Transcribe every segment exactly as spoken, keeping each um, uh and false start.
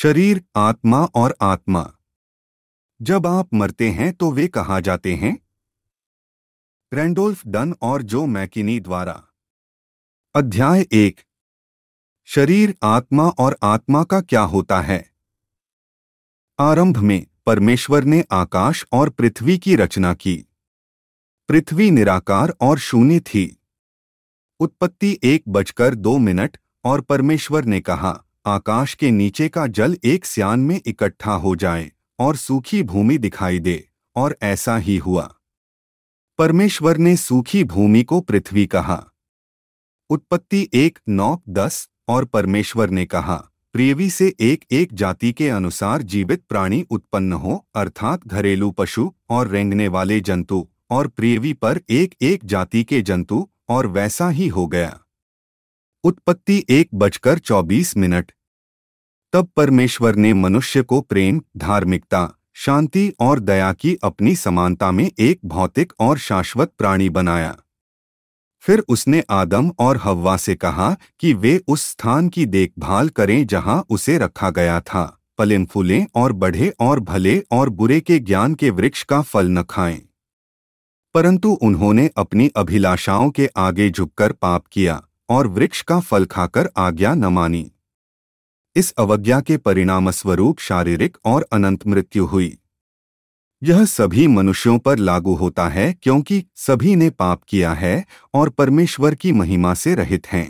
शरीर, आत्मा और आत्मा। जब आप मरते हैं तो वे कहाँ जाते हैं? रैंडोल्फ डन और जो मैकिनी द्वारा। अध्याय एक। शरीर, आत्मा और आत्मा का क्या होता है? आरंभ में परमेश्वर ने आकाश और पृथ्वी की रचना की। पृथ्वी निराकार और शून्य थी। उत्पत्ति एक बजकर दो मिनट। और परमेश्वर ने कहा, आकाश के नीचे का जल एक स्यान में इकट्ठा हो जाए और सूखी भूमि दिखाई दे, और ऐसा ही हुआ। परमेश्वर ने सूखी भूमि को पृथ्वी कहा। उत्पत्ति एक नौ दस। और परमेश्वर ने कहा, पृथ्वी से एक एक जाति के अनुसार जीवित प्राणी उत्पन्न हो, अर्थात घरेलू पशु और रेंगने वाले जंतु, और पृथ्वी पर एक एक जाति के जंतु, और वैसा ही हो गया। उत्पत्ति एक बजकर चौबीस मिनट। तब परमेश्वर ने मनुष्य को प्रेम, धार्मिकता, शांति और दया की अपनी समानता में एक भौतिक और शाश्वत प्राणी बनाया। फिर उसने आदम और हव्वा से कहा कि वे उस स्थान की देखभाल करें जहां उसे रखा गया था, फलें फूलें और बढ़े और भले और बुरे के ज्ञान के वृक्ष का फल न खाएं। परंतु उन्होंने अपनी अभिलाषाओं के आगे झुककर पाप किया और वृक्ष का फल खाकर आज्ञा न मानी। इस अवज्ञा के परिणामस्वरूप शारीरिक और अनंत मृत्यु हुई। यह सभी मनुष्यों पर लागू होता है क्योंकि सभी ने पाप किया है और परमेश्वर की महिमा से रहित हैं।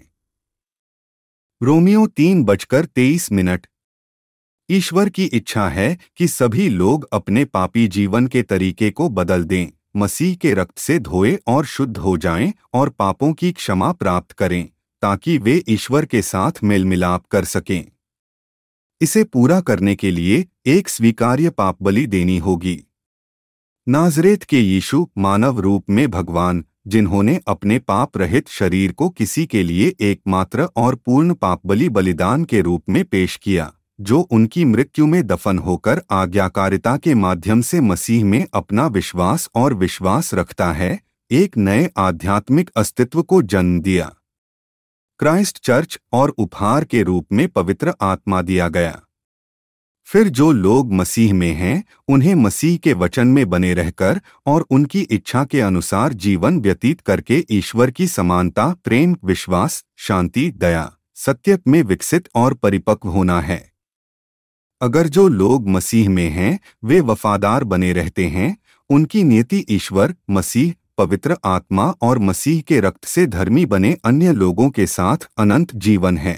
रोमियो तीन बजकर तेईस मिनट। ईश्वर की इच्छा है कि सभी लोग अपने पापी जीवन के तरीके को बदल दें, मसीह के रक्त से धोए और शुद्ध हो जाएं और पापों की क्षमा प्राप्त करें, ताकि वे ईश्वर के साथ मेल मिलाप कर सकें। इसे पूरा करने के लिए एक स्वीकार्य पापबलि देनी होगी। नाज़रेत के यीशु, मानव रूप में भगवान, जिन्होंने अपने पाप रहित शरीर को किसी के लिए एकमात्र और पूर्ण पापबलि बलिदान के रूप में पेश किया, जो उनकी मृत्यु में दफन होकर आज्ञाकारिता के माध्यम से मसीह में अपना विश्वास और विश्वास रखता है, एक नए आध्यात्मिक अस्तित्व को जन्म दिया। क्राइस्ट चर्च और उपहार के रूप में पवित्र आत्मा दिया गया। फिर जो लोग मसीह में हैं, उन्हें मसीह के वचन में बने रहकर और उनकी इच्छा के अनुसार जीवन व्यतीत करके ईश्वर की समानता, प्रेम, विश्वास, शांति, दया, सत्य में विकसित और परिपक्व होना है। अगर जो लोग मसीह में हैं, वे वफादार बने रहते हैं, उनकी नीति ईश्वर, मसीह, पवित्र आत्मा और मसीह के रक्त से धर्मी बने अन्य लोगों के साथ अनंत जीवन है।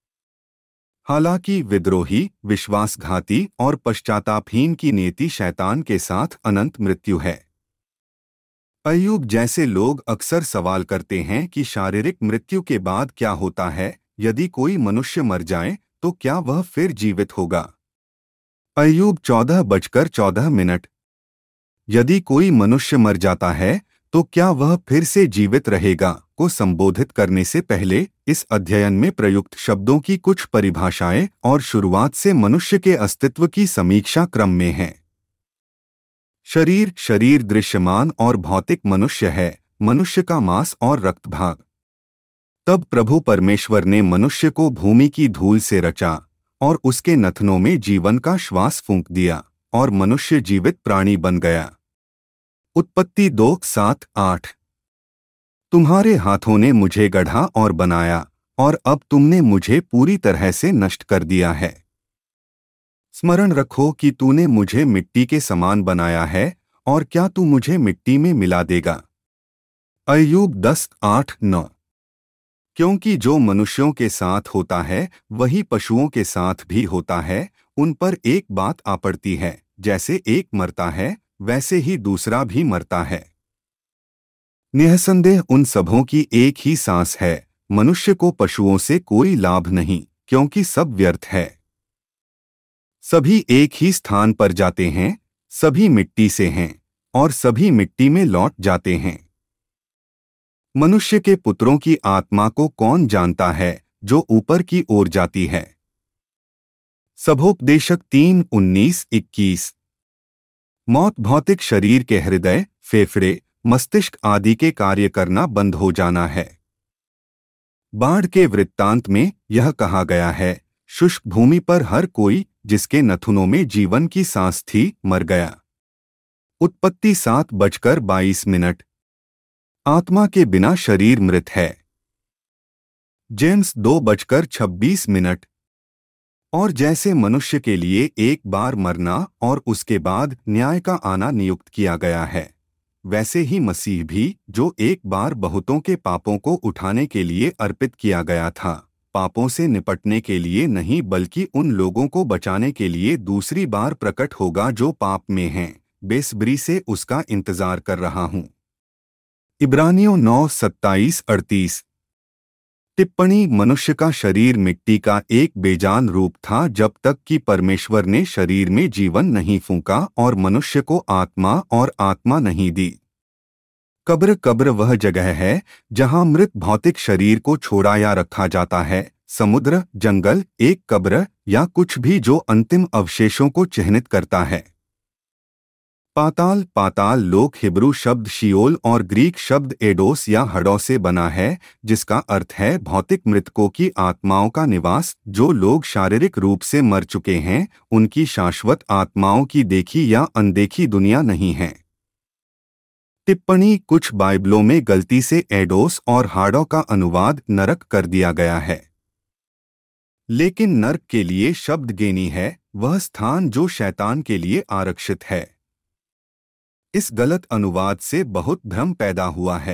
हालांकि विद्रोही, विश्वासघाती और पश्चातापहीन की नीति शैतान के साथ अनंत मृत्यु है। अय्यूब जैसे लोग अक्सर सवाल करते हैं कि शारीरिक मृत्यु के बाद क्या होता है। यदि कोई मनुष्य मर जाए तो क्या वह फिर जीवित होगा? अय्यूब चौदह बजकर चौदह मिनट। यदि कोई मनुष्य मर जाता है तो क्या वह फिर से जीवित रहेगा को संबोधित करने से पहले इस अध्ययन में प्रयुक्त शब्दों की कुछ परिभाषाएं और शुरुआत से मनुष्य के अस्तित्व की समीक्षा क्रम में है। शरीर, शरीर दृश्यमान और भौतिक मनुष्य है, मनुष्य का मांस और रक्त भाग। तब प्रभु परमेश्वर ने मनुष्य को भूमि की धूल से रचा और उसके नथनों में जीवन का श्वास फूंक दिया और मनुष्य जीवित प्राणी बन गया। उत्पत्ति दो सात आठ। तुम्हारे हाथों ने मुझे गढ़ा और बनाया, और अब तुमने मुझे पूरी तरह से नष्ट कर दिया है। स्मरण रखो कि तूने मुझे मिट्टी के समान बनाया है, और क्या तू मुझे मिट्टी में मिला देगा? अय्यूब दस आठ नौ। क्योंकि जो मनुष्यों के साथ होता है वही पशुओं के साथ भी होता है, उन पर एक बात आ पड़ती है, जैसे एक मरता है वैसे ही दूसरा भी मरता है। निःसंदेह उन सबों की एक ही सांस है। मनुष्य को पशुओं से कोई लाभ नहीं, क्योंकि सब व्यर्थ है। सभी एक ही स्थान पर जाते हैं, सभी मिट्टी से हैं और सभी मिट्टी में लौट जाते हैं। मनुष्य के पुत्रों की आत्मा को कौन जानता है जो ऊपर की ओर जाती है? सबोपदेशक तीन उन्नीस इक्कीस। मौत भौतिक शरीर के हृदय, फेफड़े, मस्तिष्क आदि के कार्य करना बंद हो जाना है। बाढ़ के वृत्तांत में यह कहा गया है, शुष्क भूमि पर हर कोई जिसके नथुनों में जीवन की सांस थी, मर गया। उत्पत्ति सात बजकर बाईस मिनट। आत्मा के बिना शरीर मृत है। जेम्स दो बजकर छब्बीस मिनट। और जैसे मनुष्य के लिए एक बार मरना और उसके बाद न्याय का आना नियुक्त किया गया है, वैसे ही मसीह भी, जो एक बार बहुतों के पापों को उठाने के लिए अर्पित किया गया था, पापों से निपटने के लिए नहीं बल्कि उन लोगों को बचाने के लिए दूसरी बार प्रकट होगा जो पाप में हैं। बेसब्री से उसका इंतजार कर रहा हूँ। इब्रानियों नौ सत्ताईस अड़तीस। टिप्पणी: मनुष्य का शरीर मिट्टी का एक बेजान रूप था जब तक कि परमेश्वर ने शरीर में जीवन नहीं फूंका और मनुष्य को आत्मा और आत्मा नहीं दी। कब्र कब्र वह जगह है जहां मृत भौतिक शरीर को छोड़ा या रखा जाता है। समुद्र, जंगल, एक कब्र या कुछ भी जो अंतिम अवशेषों को चिह्नित करता है। पाताल पाताल लोक हिब्रू शब्द शियोल और ग्रीक शब्द एडोस या हडो से बना है, जिसका अर्थ है भौतिक मृतकों की आत्माओं का निवास। जो लोग शारीरिक रूप से मर चुके हैं, उनकी शाश्वत आत्माओं की देखी या अनदेखी दुनिया नहीं है। टिप्पणी: कुछ बाइबलों में गलती से एडोस और हाडो का अनुवाद नरक कर दिया गया है, लेकिन नरक के लिए शब्द गेनी है, वह स्थान जो शैतान के लिए आरक्षित है। इस गलत अनुवाद से बहुत भ्रम पैदा हुआ है।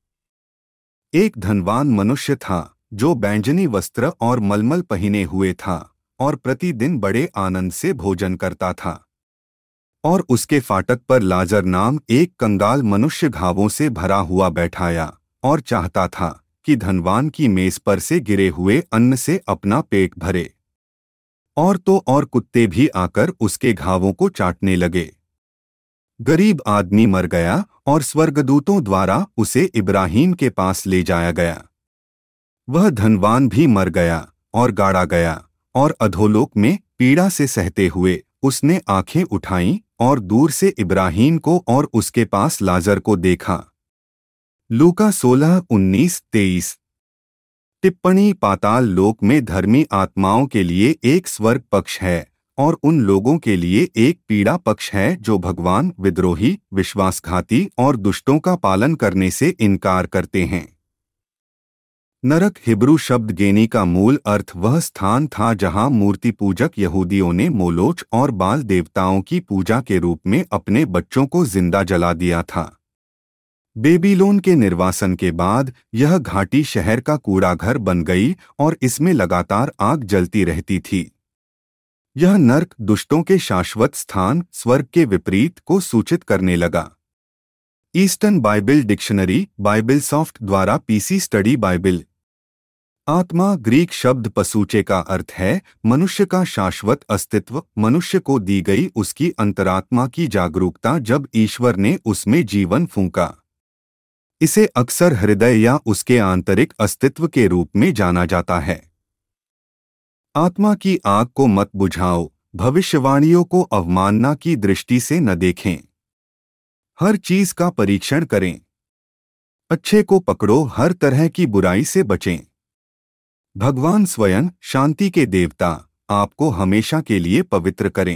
एक धनवान मनुष्य था जो बैंजनी वस्त्र और मलमल पहने हुए था और प्रतिदिन बड़े आनंद से भोजन करता था। और उसके फाटक पर लाजर नाम एक कंगाल मनुष्य घावों से भरा हुआ बैठाया और चाहता था कि धनवान की मेज पर से गिरे हुए अन्न से अपना पेट भरे। और तो और कुत्ते भी आकर उसके घावों को चाटने लगे। गरीब आदमी मर गया और स्वर्गदूतों द्वारा उसे इब्राहीम के पास ले जाया गया। वह धनवान भी मर गया और गाड़ा गया, और अधोलोक में पीड़ा से सहते हुए उसने आंखें उठाईं और दूर से इब्राहीम को और उसके पास लाजर को देखा। लूका सोलह उन्नीस तेईस। टिप्पणी: पाताल लोक में धर्मी आत्माओं के लिए एक स्वर्ग पक्ष है और उन लोगों के लिए एक पीड़ा पक्ष है जो भगवान, विद्रोही, विश्वासघाती और दुष्टों का पालन करने से इनकार करते हैं। नरक हिब्रू शब्द गेनी का मूल अर्थ वह स्थान था जहां मूर्ति पूजक यहूदियों ने मोलोच और बाल देवताओं की पूजा के रूप में अपने बच्चों को जिंदा जला दिया था। बेबीलोन के निर्वासन के बाद यह घाटी शहर का कूड़ाघर बन गई और इसमें लगातार आग जलती रहती थी। यह नरक, दुष्टों के शाश्वत स्थान, स्वर्ग के विपरीत को सूचित करने लगा। Eastern Bible dictionary, Bible soft द्वारा पीसी स्टडी बाइबल। आत्मा ग्रीक शब्द पसूचे का अर्थ है मनुष्य का शाश्वत अस्तित्व, मनुष्य को दी गई उसकी अंतरात्मा की जागरूकता जब ईश्वर ने उसमें जीवन फूंका। इसे अक्सर हृदय या उसके आंतरिक अस्तित्व के रूप में जाना जाता है। आत्मा की आग को मत बुझाओ, भविष्यवाणियों को अवमानना की दृष्टि से न देखें। हर चीज का परीक्षण करें। अच्छे को पकड़ो, हर तरह की बुराई से बचें। भगवान स्वयं, शांति के देवता, आपको हमेशा के लिए पवित्र करें।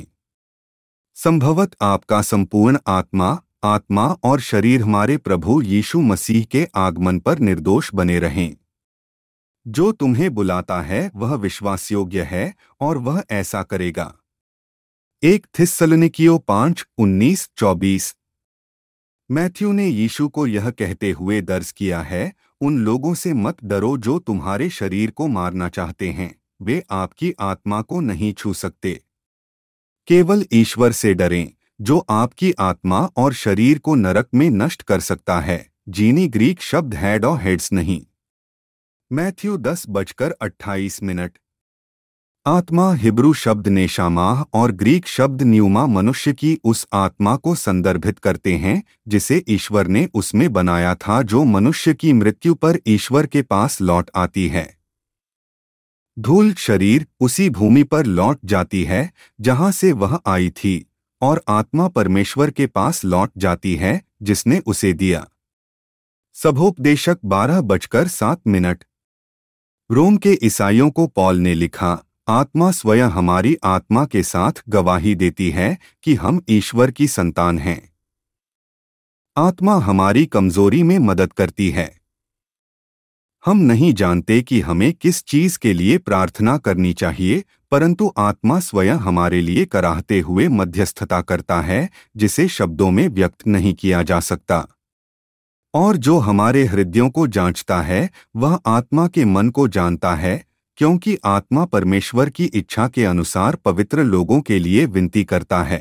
संभवत आपका संपूर्ण आत्मा, आत्मा और शरीर हमारे प्रभु यीशु मसीह के आगमन पर निर्दोष बने रहें। जो तुम्हें बुलाता है वह विश्वासयोग्य है और वह ऐसा करेगा। एक थिस्सलुनीकियों पांच उन्नीस चौबीस। मैथ्यू ने यीशु को यह कहते हुए दर्ज किया है, उन लोगों से मत डरो जो तुम्हारे शरीर को मारना चाहते हैं, वे आपकी आत्मा को नहीं छू सकते। केवल ईश्वर से डरें जो आपकी आत्मा और शरीर को नरक में नष्ट कर सकता है। जीनी ग्रीक शब्द हेड और हेड्स नहीं। मैथ्यू दस बजकर अट्ठाईस मिनट। आत्मा हिब्रू शब्द नेशामाह और ग्रीक शब्द न्यूमा मनुष्य की उस आत्मा को संदर्भित करते हैं जिसे ईश्वर ने उसमें बनाया था, जो मनुष्य की मृत्यु पर ईश्वर के पास लौट आती है। धूल शरीर उसी भूमि पर लौट जाती है जहां से वह आई थी, और आत्मा परमेश्वर के पास लौट जाती है जिसने उसे दिया। सभोपदेशक बारह बजकर सात मिनट। रोम के ईसाइयों को पौल ने लिखा, आत्मा स्वयं हमारी आत्मा के साथ गवाही देती है कि हम ईश्वर की संतान हैं। आत्मा हमारी कमजोरी में मदद करती है। हम नहीं जानते कि हमें किस चीज के लिए प्रार्थना करनी चाहिए, परंतु आत्मा स्वयं हमारे लिए कराहते हुए मध्यस्थता करता है, जिसे शब्दों में व्यक्त नहीं किया जा सकता। और जो हमारे हृदयों को जांचता है, वह आत्मा के मन को जानता है, क्योंकि आत्मा परमेश्वर की इच्छा के अनुसार पवित्र लोगों के लिए विनती करता है।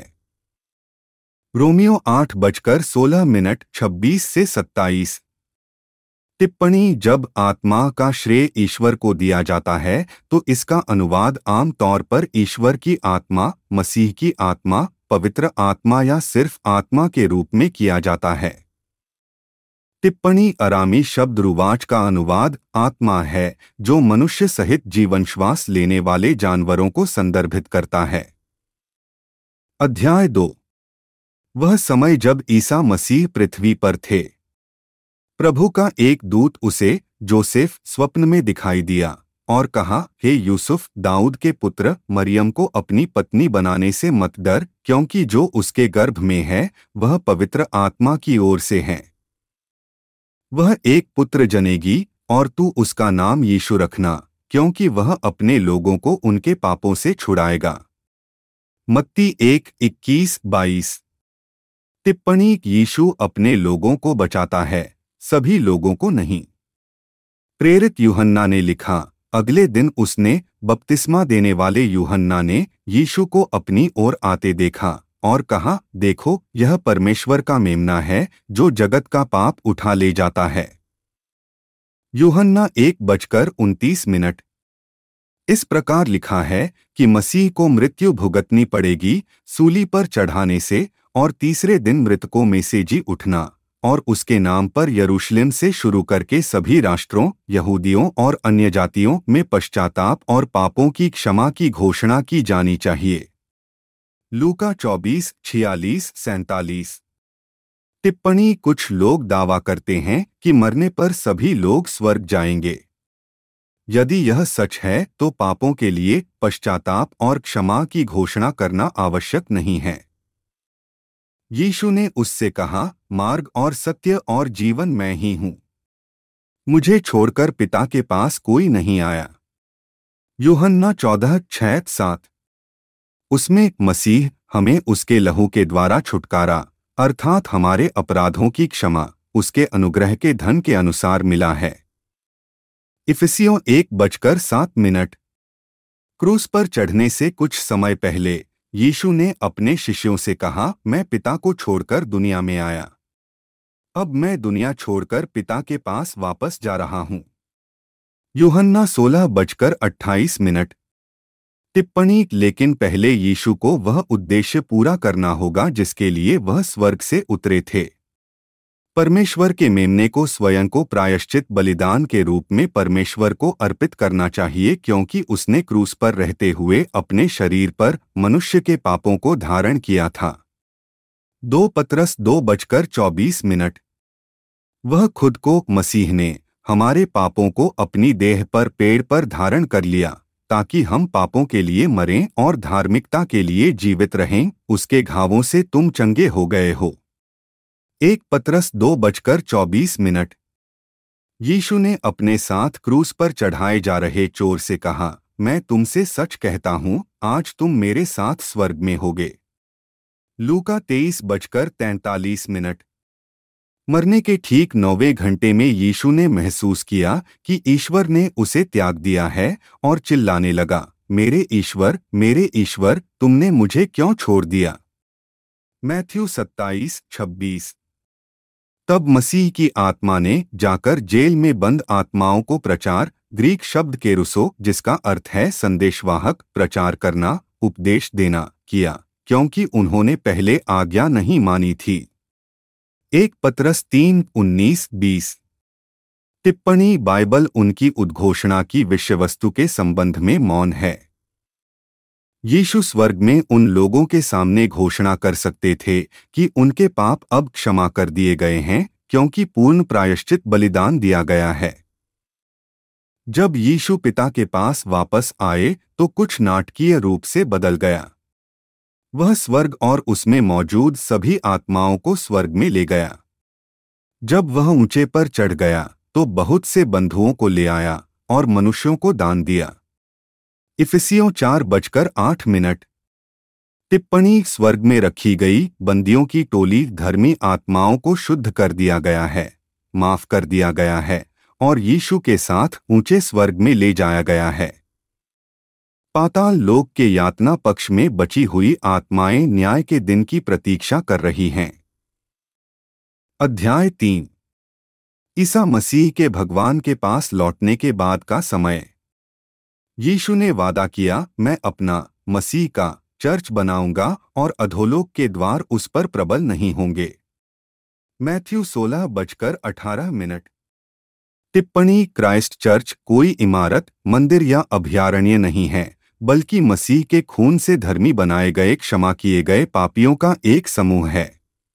रोमियो आठ बजकर सोलह मिनट छब्बीस से सत्ताईस। टिप्पणी: जब आत्मा का श्रेय ईश्वर को दिया जाता है तो इसका अनुवाद आम तौर पर ईश्वर की आत्मा, मसीह की आत्मा, पवित्र आत्मा या सिर्फ आत्मा के रूप में किया जाता है। टिप्पणी: अरामी शब्द रुवाच का अनुवाद आत्मा है, जो मनुष्य सहित जीवन श्वास लेने वाले जानवरों को संदर्भित करता है। अध्याय दो। वह समय जब ईसा मसीह पृथ्वी पर थे। प्रभु का एक दूत उसे, जोसेफ, स्वप्न में दिखाई दिया और कहा, हे यूसुफ, दाऊद के पुत्र, मरियम को अपनी पत्नी बनाने से मत डर, क्योंकि जो उसके गर्भ में है वह पवित्र आत्मा की ओर से है। वह एक पुत्र जनेगी और तू उसका नाम यीशु रखना, क्योंकि वह अपने लोगों को उनके पापों से छुड़ाएगा। मत्ती एक इक्कीस बाईस। टिप्पणी: यीशु अपने लोगों को बचाता है, सभी लोगों को नहीं। प्रेरित यूहन्ना ने लिखा, अगले दिन उसने, बपतिस्मा देने वाले यूहन्ना ने, यीशु को अपनी ओर आते देखा और कहा, देखो, यह परमेश्वर का मेमना है जो जगत का पाप उठा ले जाता है। यूहन्ना एक बजकर उनतीस मिनट। इस प्रकार लिखा है कि मसीह को मृत्यु भुगतनी पड़ेगी, सूली पर चढ़ाने से और तीसरे दिन मृतकों में से जी उठना, और उसके नाम पर यरूशलेम से शुरू करके सभी राष्ट्रों, यहूदियों और अन्य जातियों में पश्चाताप और पापों की क्षमा की घोषणा की जानी चाहिए। लूका चौबीस छियालीस सैंतालीस। टिप्पणी: कुछ लोग दावा करते हैं कि मरने पर सभी लोग स्वर्ग जाएंगे। यदि यह सच है तो पापों के लिए पश्चाताप और क्षमा की घोषणा करना आवश्यक नहीं है। यीशु ने उससे कहा, मार्ग और सत्य और जीवन मैं ही हूँ। मुझे छोड़कर पिता के पास कोई नहीं आया। यूहन्ना चौदह छह सात। उसमें मसीह हमें उसके लहू के द्वारा छुटकारा, अर्थात हमारे अपराधों की क्षमा, उसके अनुग्रह के धन के अनुसार मिला है। इफिसियों एक बजकर सात मिनट। क्रूस पर चढ़ने से कुछ समय पहले यीशु ने अपने शिष्यों से कहा, मैं पिता को छोड़कर दुनिया में आया। अब मैं दुनिया छोड़कर पिता के पास वापस जा रहा हूँ। यूहन्ना सोलह बजकर अट्ठाईस मिनट। टिप्पणी: लेकिन पहले यीशु को वह उद्देश्य पूरा करना होगा जिसके लिए वह स्वर्ग से उतरे थे। परमेश्वर के मेमने को स्वयं को प्रायश्चित बलिदान के रूप में परमेश्वर को अर्पित करना चाहिए, क्योंकि उसने क्रूस पर रहते हुए अपने शरीर पर मनुष्य के पापों को धारण किया था। दो पतरस दो बजकर चौबीस मिनट। वह खुद को, मसीह ने, हमारे पापों को अपनी देह पर पेड़ पर धारण कर लिया, ताकि हम पापों के लिए मरें और धार्मिकता के लिए जीवित रहें। उसके घावों से तुम चंगे हो गए हो। एक पतरस दो बजकर चौबीस मिनट। यीशु ने अपने साथ क्रूस पर चढ़ाए जा रहे चोर से कहा, मैं तुमसे सच कहता हूँ, आज तुम मेरे साथ स्वर्ग में होगे। लूका तेईस बजकर तैंतालीस मिनट। मरने के ठीक नौवें घंटे में यीशु ने महसूस किया कि ईश्वर ने उसे त्याग दिया है और चिल्लाने लगा, मेरे ईश्वर, मेरे ईश्वर, तुमने मुझे क्यों छोड़ दिया। मैथ्यू सत्ताईस छब्बीस। तब मसीह की आत्मा ने जाकर जेल में बंद आत्माओं को प्रचार, ग्रीक शब्द केरुसो, जिसका अर्थ है संदेशवाहक, प्रचार करना, उपदेश देना, किया, क्योंकि उन्होंने पहले आज्ञा नहीं मानी थी। एक पतरस तीन उन्नीस बीस। टिप्पणी: बाइबल उनकी उद्घोषणा की विषयवस्तु के संबंध में मौन है। यीशु स्वर्ग में उन लोगों के सामने घोषणा कर सकते थे कि उनके पाप अब क्षमा कर दिए गए हैं, क्योंकि पूर्ण प्रायश्चित बलिदान दिया गया है। जब यीशु पिता के पास वापस आए तो कुछ नाटकीय रूप से बदल गया। वह स्वर्ग और उसमें मौजूद सभी आत्माओं को स्वर्ग में ले गया। जब वह ऊंचे पर चढ़ गया तो बहुत से बंधुओं को ले आया और मनुष्यों को दान दिया। इफिसियों चार बजकर आठ मिनट। टिप्पणी स्वर्ग में रखी गई बंदियों की टोली धर्मी आत्माओं को शुद्ध कर दिया गया है, माफ कर दिया गया है और यीशु के साथ ऊंचे स्वर्ग में ले जाया गया है। पाताल लोक के यातना पक्ष में बची हुई आत्माएं न्याय के दिन की प्रतीक्षा कर रही हैं। अध्याय तीन। ईसा मसीह के भगवान के पास लौटने के बाद का समय। यीशु ने वादा किया, मैं अपना मसीह का चर्च बनाऊंगा और अधोलोक के द्वार उस पर प्रबल नहीं होंगे। मैथ्यू सोलह बजकर अठारह मिनट। टिप्पणी क्राइस्ट चर्च कोई इमारत, मंदिर या अभयारण्य नहीं है, बल्कि मसीह के खून से धर्मी बनाए गए क्षमा किए गए पापियों का एक समूह है।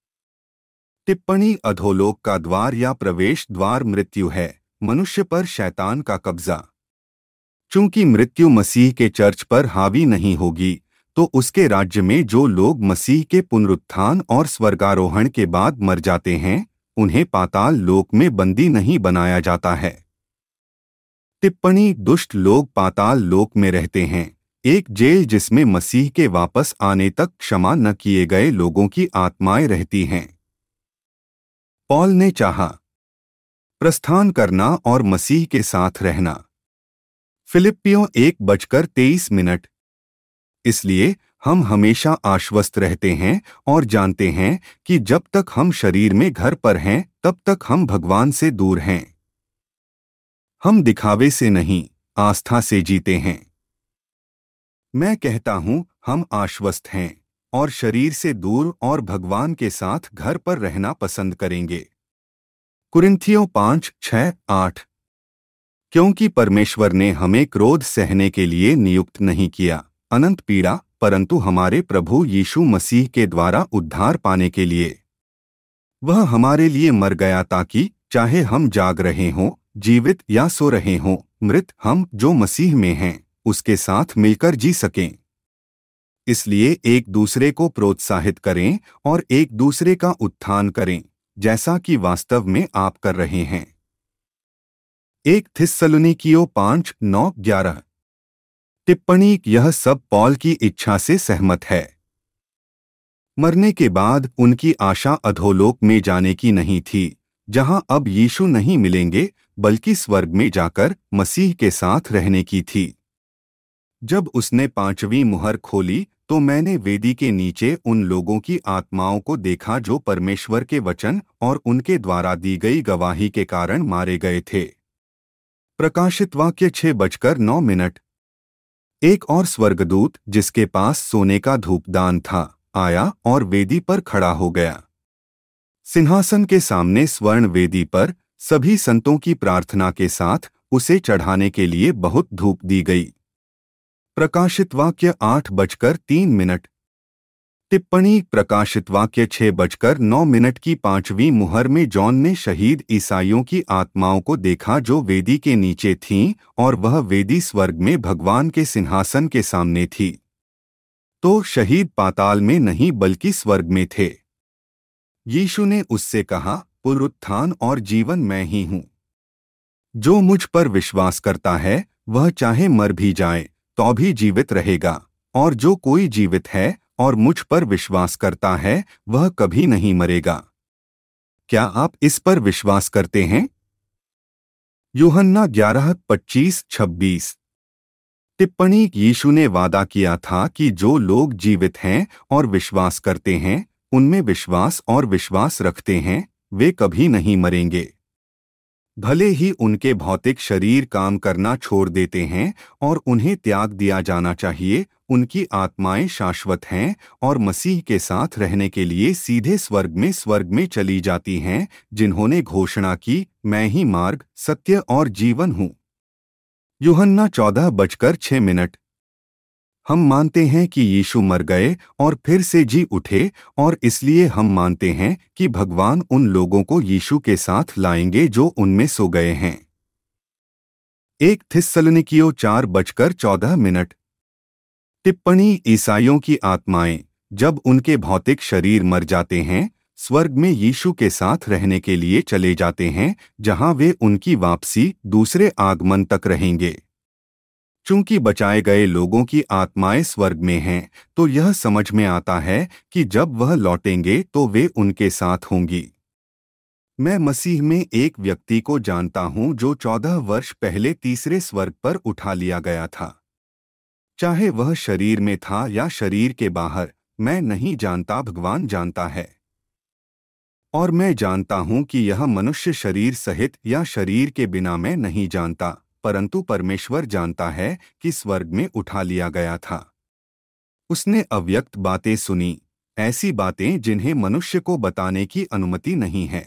टिप्पणी अधोलोक का द्वार या प्रवेश द्वार मृत्यु है, मनुष्य पर शैतान का कब्जा। चूंकि मृत्यु मसीह के चर्च पर हावी नहीं होगी तो उसके राज्य में जो लोग मसीह के पुनरुत्थान और स्वर्गारोहण के बाद मर जाते हैं उन्हें पाताल लोक में बंदी नहीं बनाया जाता है। टिप्पणी दुष्ट लोग पाताल लोक में रहते हैं, एक जेल जिसमें मसीह के वापस आने तक क्षमा न किए गए लोगों की आत्माएं रहती हैं। पौल ने चाहा प्रस्थान करना और मसीह के साथ रहना। फिलिप्पियों एक बजकर तेईस मिनट। इसलिए हम हमेशा आश्वस्त रहते हैं और जानते हैं कि जब तक हम शरीर में घर पर हैं तब तक हम भगवान से दूर हैं। हम दिखावे से नहीं, आस्था से जीते हैं। मैं कहता हूं हम आश्वस्त हैं और शरीर से दूर और भगवान के साथ घर पर रहना पसंद करेंगे। कुरिन्थियों पांच छह आठ। क्योंकि परमेश्वर ने हमें क्रोध सहने के लिए नियुक्त नहीं किया, अनंत पीड़ा, परंतु हमारे प्रभु यीशु मसीह के द्वारा उद्धार पाने के लिए। वह हमारे लिए मर गया ताकि चाहे हम जाग रहे हों, जीवित या सो रहे हों, मृत हम जो मसीह में हैं उसके साथ मिलकर जी सकें। इसलिए एक दूसरे को प्रोत्साहित करें और एक दूसरे का उत्थान करें, जैसा कि वास्तव में आप कर रहे हैं। एक थिस्सलुनीकियों पांच नौ ग्यारह। टिप्पणी यह सब पौल की इच्छा से सहमत है। मरने के बाद उनकी आशा अधोलोक में जाने की नहीं थी, जहां अब यीशु नहीं मिलेंगे, बल्कि स्वर्ग में जाकर मसीह के साथ रहने की थी। जब उसने पांचवीं मुहर खोली तो मैंने वेदी के नीचे उन लोगों की आत्माओं को देखा जो परमेश्वर के वचन और उनके द्वारा दी गई गवाही के कारण मारे गए थे। प्रकाशित वाक्य छह बजकर नौ मिनट। एक और स्वर्गदूत जिसके पास सोने का धूपदान था आया और वेदी पर खड़ा हो गया। सिंहासन के सामने स्वर्ण वेदी पर सभी संतों की प्रार्थना के साथ उसे चढ़ाने के लिए बहुत धूप दी गई। प्रकाशित वाक्य आठ बजकर तीन मिनट। टिप्पणी प्रकाशित वाक्य छह बजकर नौ मिनट की पांचवीं मुहर में जॉन ने शहीद ईसाइयों की आत्माओं को देखा जो वेदी के नीचे थीं और वह वेदी स्वर्ग में भगवान के सिंहासन के सामने थी। तो शहीद पाताल में नहीं बल्कि स्वर्ग में थे। यीशु ने उससे कहा, पुनरुत्थान और जीवन मैं ही हूँ। जो मुझ पर विश्वास करता है वह चाहे मर भी जाए तो भी जीवित रहेगा, और जो कोई जीवित है और मुझ पर विश्वास करता है वह कभी नहीं मरेगा। क्या आप इस पर विश्वास करते हैं? यूहन्ना ग्यारह पच्चीस छब्बीस। टिप्पणी यीशु ने वादा किया था कि जो लोग जीवित हैं और विश्वास करते हैं, उनमें विश्वास और विश्वास रखते हैं, वे कभी नहीं मरेंगे। भले ही उनके भौतिक शरीर काम करना छोड़ देते हैं और उन्हें त्याग दिया जाना चाहिए, उनकी आत्माएं शाश्वत हैं और मसीह के साथ रहने के लिए सीधे स्वर्ग में स्वर्ग में चली जाती हैं, जिन्होंने घोषणा की, मैं ही मार्ग, सत्य और जीवन हूँ। यूहन्ना चौदह बजकर छह मिनट। हम मानते हैं कि यीशु मर गए और फिर से जी उठे, और इसलिए हम मानते हैं कि भगवान उन लोगों को यीशु के साथ लाएंगे जो उनमें सो गए हैं। एक थिस्सलुनीकियों चार बजकर चौदह मिनट। टिप्पणी ईसाइयों की आत्माएं जब उनके भौतिक शरीर मर जाते हैं स्वर्ग में यीशु के साथ रहने के लिए चले जाते हैं, जहां वे उनकी वापसी दूसरे आगमन तक रहेंगे। चूंकि बचाए गए लोगों की आत्माएं स्वर्ग में हैं, तो यह समझ में आता है कि जब वह लौटेंगे तो वे उनके साथ होंगी। मैं मसीह में एक व्यक्ति को जानता हूं जो चौदह वर्ष पहले तीसरे स्वर्ग पर उठा लिया गया था। चाहे वह शरीर में था या शरीर के बाहर, मैं नहीं जानता, भगवान जानता है। और मैं जानता हूं कि यह मनुष्य शरीर सहित या शरीर के बिना मैं नहीं जानता, परंतु परमेश्वर जानता है कि स्वर्ग में उठा लिया गया था। उसने अव्यक्त बातें सुनी, ऐसी बातें जिन्हें मनुष्य को बताने की अनुमति नहीं है।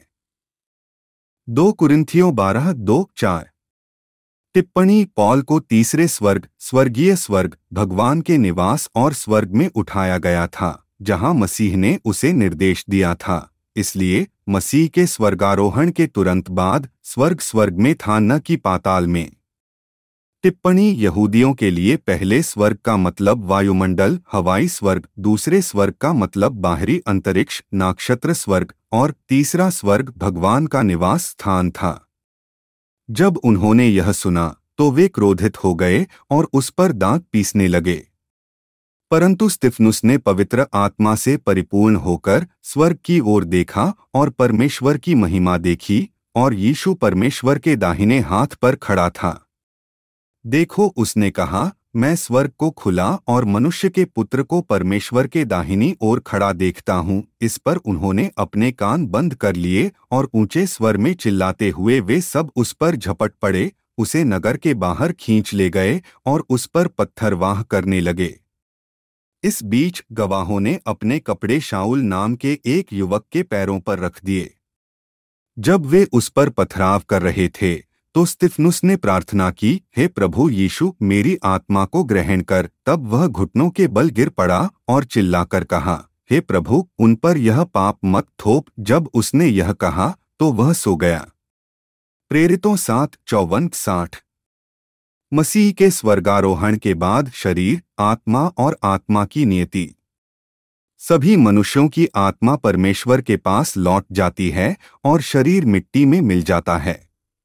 दो कुरिन्थियों बारह दो चार। टिप्पणी पौल को तीसरे स्वर्ग, स्वर्गीय स्वर्ग, भगवान के निवास और स्वर्ग में उठाया गया था, जहां मसीह ने उसे निर्देश दिया था। इसलिए मसीह के स्वर्गारोहण के तुरंत बाद स्वर्ग स्वर्ग में था, न कि पाताल में। टिप्पणी यहूदियों के लिए पहले स्वर्ग का मतलब वायुमंडल, हवाई स्वर्ग, दूसरे स्वर्ग का मतलब बाहरी अंतरिक्ष, नक्षत्र स्वर्ग, और तीसरा स्वर्ग भगवान का निवास स्थान था। जब उन्होंने यह सुना तो वे क्रोधित हो गए और उस पर दांत पीसने लगे। परंतु स्तिफनुस ने पवित्र आत्मा से परिपूर्ण होकर स्वर्ग की ओर देखा और परमेश्वर की महिमा देखी, और यीशु परमेश्वर के दाहिने हाथ पर खड़ा था। देखो, उसने कहा, मैं स्वर्ग को खुला और मनुष्य के पुत्र को परमेश्वर के दाहिनी ओर खड़ा देखता हूँ। इस पर उन्होंने अपने कान बंद कर लिए और ऊंचे स्वर में चिल्लाते हुए वे सब उस पर झपट पड़े, उसे नगर के बाहर खींच ले गए और उस पर पत्थरवाह करने लगे। इस बीच गवाहों ने अपने कपड़े शाऊल नाम के एक युवक के पैरों पर रख दिए। जब वे उस पर पथराव कर रहे थे तो स्तिफनुस ने प्रार्थना की, हे प्रभु यीशु, मेरी आत्मा को ग्रहण कर। तब वह घुटनों के बल गिर पड़ा और चिल्लाकर कहा, हे प्रभु, उन पर यह पाप मत थोप। जब उसने यह कहा तो वह सो गया। प्रेरितों सात चौवन साठ। मसीह के स्वर्गारोहण के बाद शरीर, आत्मा और आत्मा की नियति। सभी मनुष्यों की आत्मा परमेश्वर के पास लौट जाती है और शरीर मिट्टी में मिल जाता है।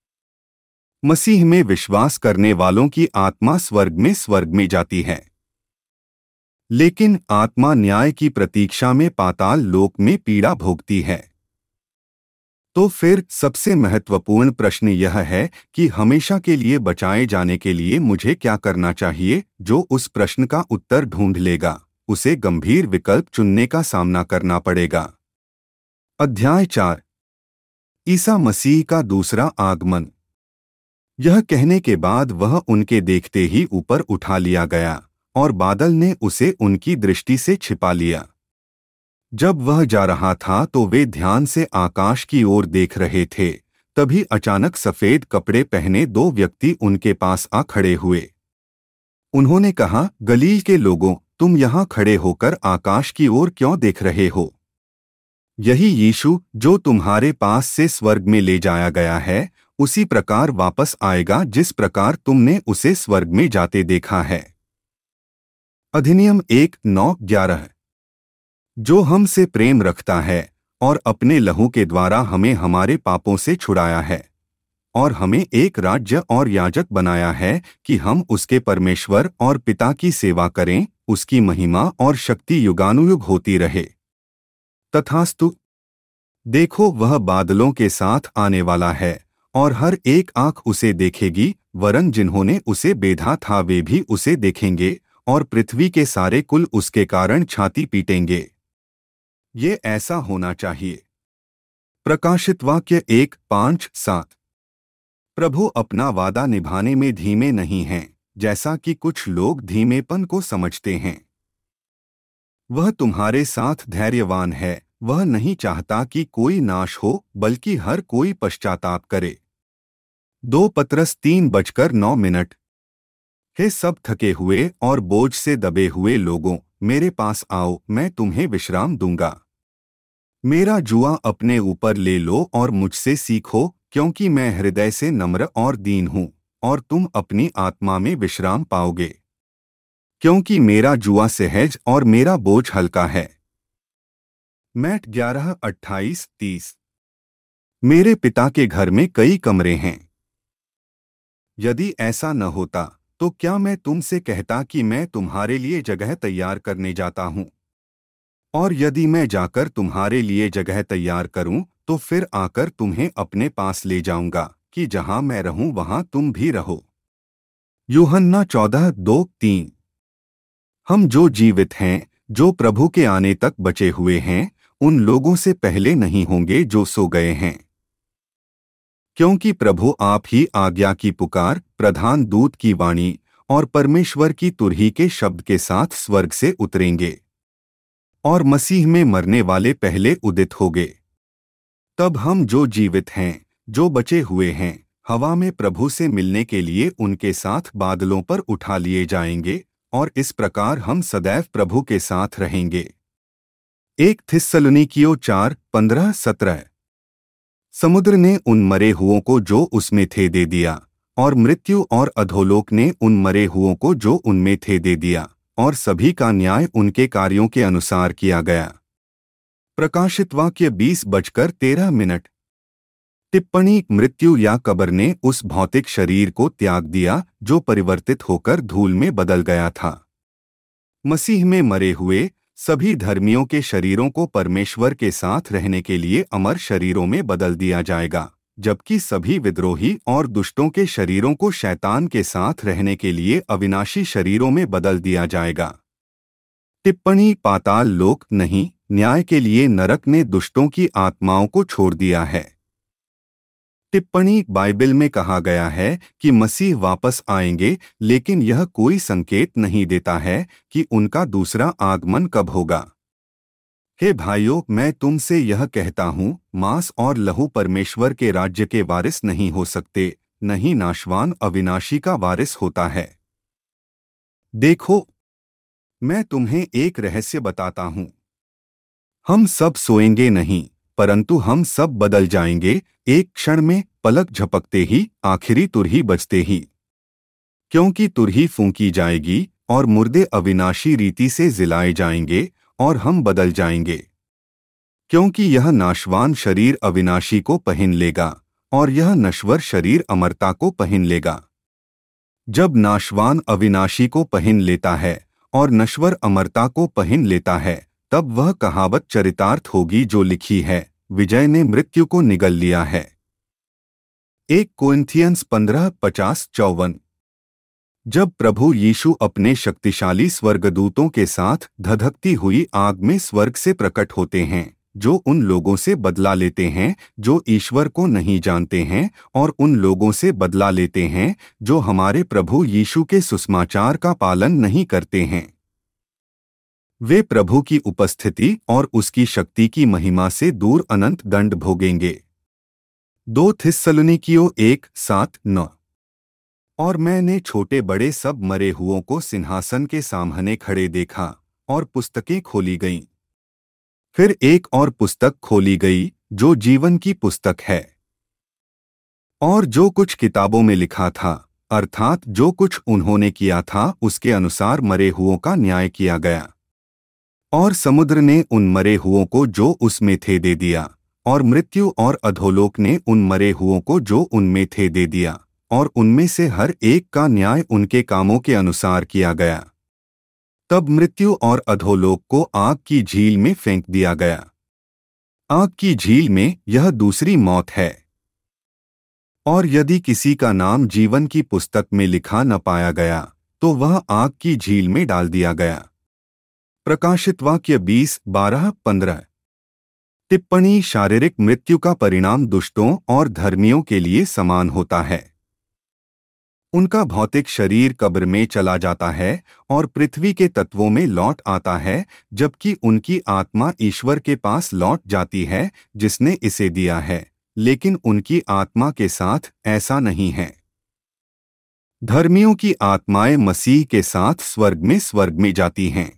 मसीह में विश्वास करने वालों की आत्मा स्वर्ग में स्वर्ग में जाती है, लेकिन आत्मा न्याय की प्रतीक्षा में पाताल लोक में पीड़ा भोगती है। तो फिर सबसे महत्वपूर्ण प्रश्न यह है कि हमेशा के लिए बचाए जाने के लिए मुझे क्या करना चाहिए? जो उस प्रश्न का उत्तर ढूंढ लेगा, उसे गंभीर विकल्प चुनने का सामना करना पड़ेगा। अध्याय चार। ईसा मसीह का दूसरा आगमन। यह कहने के बाद वह उनके देखते ही ऊपर उठा लिया गया और बादल ने उसे उनकी दृष्टि से छिपा लिया। जब वह जा रहा था तो वे ध्यान से आकाश की ओर देख रहे थे। तभी अचानक सफेद कपड़े पहने दो व्यक्ति उनके पास आ खड़े हुए। उन्होंने कहा, गलील के लोगों, तुम यहाँ खड़े होकर आकाश की ओर क्यों देख रहे हो? यही यीशु जो तुम्हारे पास से स्वर्ग में ले जाया गया है, उसी प्रकार वापस आएगा जिस प्रकार तुमने उसे स्वर्ग में जाते देखा है। अधिनियम एक नौ ग्यारह। जो हमसे प्रेम रखता है और अपने लहू के द्वारा हमें हमारे पापों से छुड़ाया है और हमें एक राज्य और याजक बनाया है कि हम उसके परमेश्वर और पिता की सेवा करें, उसकी महिमा और शक्ति युगानुयुग होती रहे। तथास्तु। देखो, वह बादलों के साथ आने वाला है और हर एक आंख उसे देखेगी, वरन जिन्होंने उसे बेधा था वे भी उसे देखेंगे, और पृथ्वी के सारे कुल उसके कारण छाती पीटेंगे। ये ऐसा होना चाहिए। प्रकाशित वाक्य एक पाँच सात। प्रभु अपना वादा निभाने में धीमे नहीं हैं, जैसा कि कुछ लोग धीमेपन को समझते हैं। वह तुम्हारे साथ धैर्यवान है, वह नहीं चाहता कि कोई नाश हो, बल्कि हर कोई पश्चाताप करे। दो पतरस तीन बजकर नौ मिनट। हे सब थके हुए और बोझ से दबे हुए लोगों, मेरे पास आओ, मैं तुम्हें विश्राम दूंगा। मेरा जुआ अपने ऊपर ले लो और मुझसे सीखो, क्योंकि मैं हृदय से नम्र और दीन हूँ, और तुम अपनी आत्मा में विश्राम पाओगे, क्योंकि मेरा जुआ सहज और मेरा बोझ हल्का है। मैट ग्यारह अट्ठाईस तीस। मेरे पिता के घर में कई कमरे हैं। यदि ऐसा न होता तो क्या मैं तुमसे कहता कि मैं तुम्हारे लिए जगह तैयार करने जाता हूं? और यदि मैं जाकर तुम्हारे लिए जगह तैयार करूं तो फिर आकर तुम्हें अपने पास ले जाऊंगा कि जहां मैं रहूं वहां तुम भी रहो। यूहन्ना चौदह दो तीन। हम जो जीवित हैं, जो प्रभु के आने तक बचे हुए हैं, उन लोगों से पहले नहीं होंगे जो सो गए हैं, क्योंकि प्रभु आप ही आज्ञा की पुकार, प्रधान दूत की वाणी और परमेश्वर की तुरही के शब्द के साथ स्वर्ग से उतरेंगे, और मसीह में मरने वाले पहले उदित होंगे। तब हम जो जीवित हैं, जो बचे हुए हैं, हवा में प्रभु से मिलने के लिए उनके साथ बादलों पर उठा लिए जाएंगे, और इस प्रकार हम सदैव प्रभु के साथ रहेंगे। एक थिस्सलुनीकियों चार पंद्रह सत्रह। समुद्र ने उन मरे हुओं को जो उसमें थे दे दिया, और मृत्यु और अधोलोक ने उन मरे हुओं को जो उनमें थे दे दिया, और सभी का न्याय उनके कार्यों के अनुसार किया गया। प्रकाशित वाक्य बीस बजकर तेरह मिनट। टिप्पणी: मृत्यु या कब्र ने उस भौतिक शरीर को त्याग दिया जो परिवर्तित होकर धूल में बदल गया था। मसीह में मरे हुए सभी धर्मियों के शरीरों को परमेश्वर के साथ रहने के लिए अमर शरीरों में बदल दिया जाएगा, जबकि सभी विद्रोही और दुष्टों के शरीरों को शैतान के साथ रहने के लिए अविनाशी शरीरों में बदल दिया जाएगा। टिप्पणी: पाताल लोक नहीं, न्याय के लिए नरक ने दुष्टों की आत्माओं को छोड़ दिया है। टिप्पणी: बाइबल में कहा गया है कि मसीह वापस आएंगे, लेकिन यह कोई संकेत नहीं देता है कि उनका दूसरा आगमन कब होगा। हे भाइयों, मैं तुमसे यह कहता हूँ, मांस और लहू परमेश्वर के राज्य के वारिस नहीं हो सकते, नहीं नाशवान अविनाशी का वारिस होता है। देखो, मैं तुम्हें एक रहस्य बताता हूँ। हम सब सोएंगे नहीं, परंतु हम सब बदल जाएंगे, एक क्षण में, पलक झपकते ही, आखिरी तुरही बजते ही। क्योंकि तुरही फूंकी जाएगी और मुर्दे अविनाशी रीति से जिलाए जाएंगे, और हम बदल जाएंगे। क्योंकि यह नाशवान शरीर अविनाशी को पहन लेगा, और यह नश्वर शरीर अमरता को पहन लेगा। जब नाशवान अविनाशी को पहन लेता है और नश्वर अमरता को पहन लेता है, तब वह कहावत चरितार्थ होगी जो लिखी है, विजय ने मृत्यु को निगल लिया है। एक कोरिन्थियंस पंद्रह पचास चौवन। जब प्रभु यीशु अपने शक्तिशाली स्वर्गदूतों के साथ धधकती हुई आग में स्वर्ग से प्रकट होते हैं, जो उन लोगों से बदला लेते हैं जो ईश्वर को नहीं जानते हैं, और उन लोगों से बदला लेते हैं जो हमारे प्रभु यीशु के सुसमाचार का पालन नहीं करते हैं, वे प्रभु की उपस्थिति और उसकी शक्ति की महिमा से दूर अनंत दंड भोगेंगे। दो थिस्सलुनीकियों एक सात नौ। और मैंने छोटे बड़े सब मरे हुओं को सिंहासन के सामने खड़े देखा, और पुस्तकें खोली गईं। फिर एक और पुस्तक खोली गई, जो जीवन की पुस्तक है। और जो कुछ किताबों में लिखा था, अर्थात जो कुछ उन्होंने किया था, उसके अनुसार मरे हुओं का न्याय किया गया। और समुद्र ने उन मरे हुओं को जो उसमें थे दे दिया, और मृत्यु और अधोलोक ने उन मरे हुओं को जो उनमें थे दे दिया, और उनमें से हर एक का न्याय उनके कामों के अनुसार किया गया। तब मृत्यु और अधोलोक को आग की झील में फेंक दिया गया। आग की झील में यह दूसरी मौत है। और यदि किसी का नाम जीवन की पुस्तक में लिखा न पाया गया, तो वह आग की झील में डाल दिया गया। प्रकाशित वाक्य बीस बारह पंद्रह। टिप्पणी: शारीरिक मृत्यु का परिणाम दुष्टों और धर्मियों के लिए समान होता है। उनका भौतिक शरीर कब्र में चला जाता है और पृथ्वी के तत्वों में लौट आता है, जबकि उनकी आत्मा ईश्वर के पास लौट जाती है जिसने इसे दिया है, लेकिन उनकी आत्मा के साथ ऐसा नहीं है। धर्मियों की आत्माएं मसीह के साथ स्वर्ग में स्वर्ग में जाती हैं।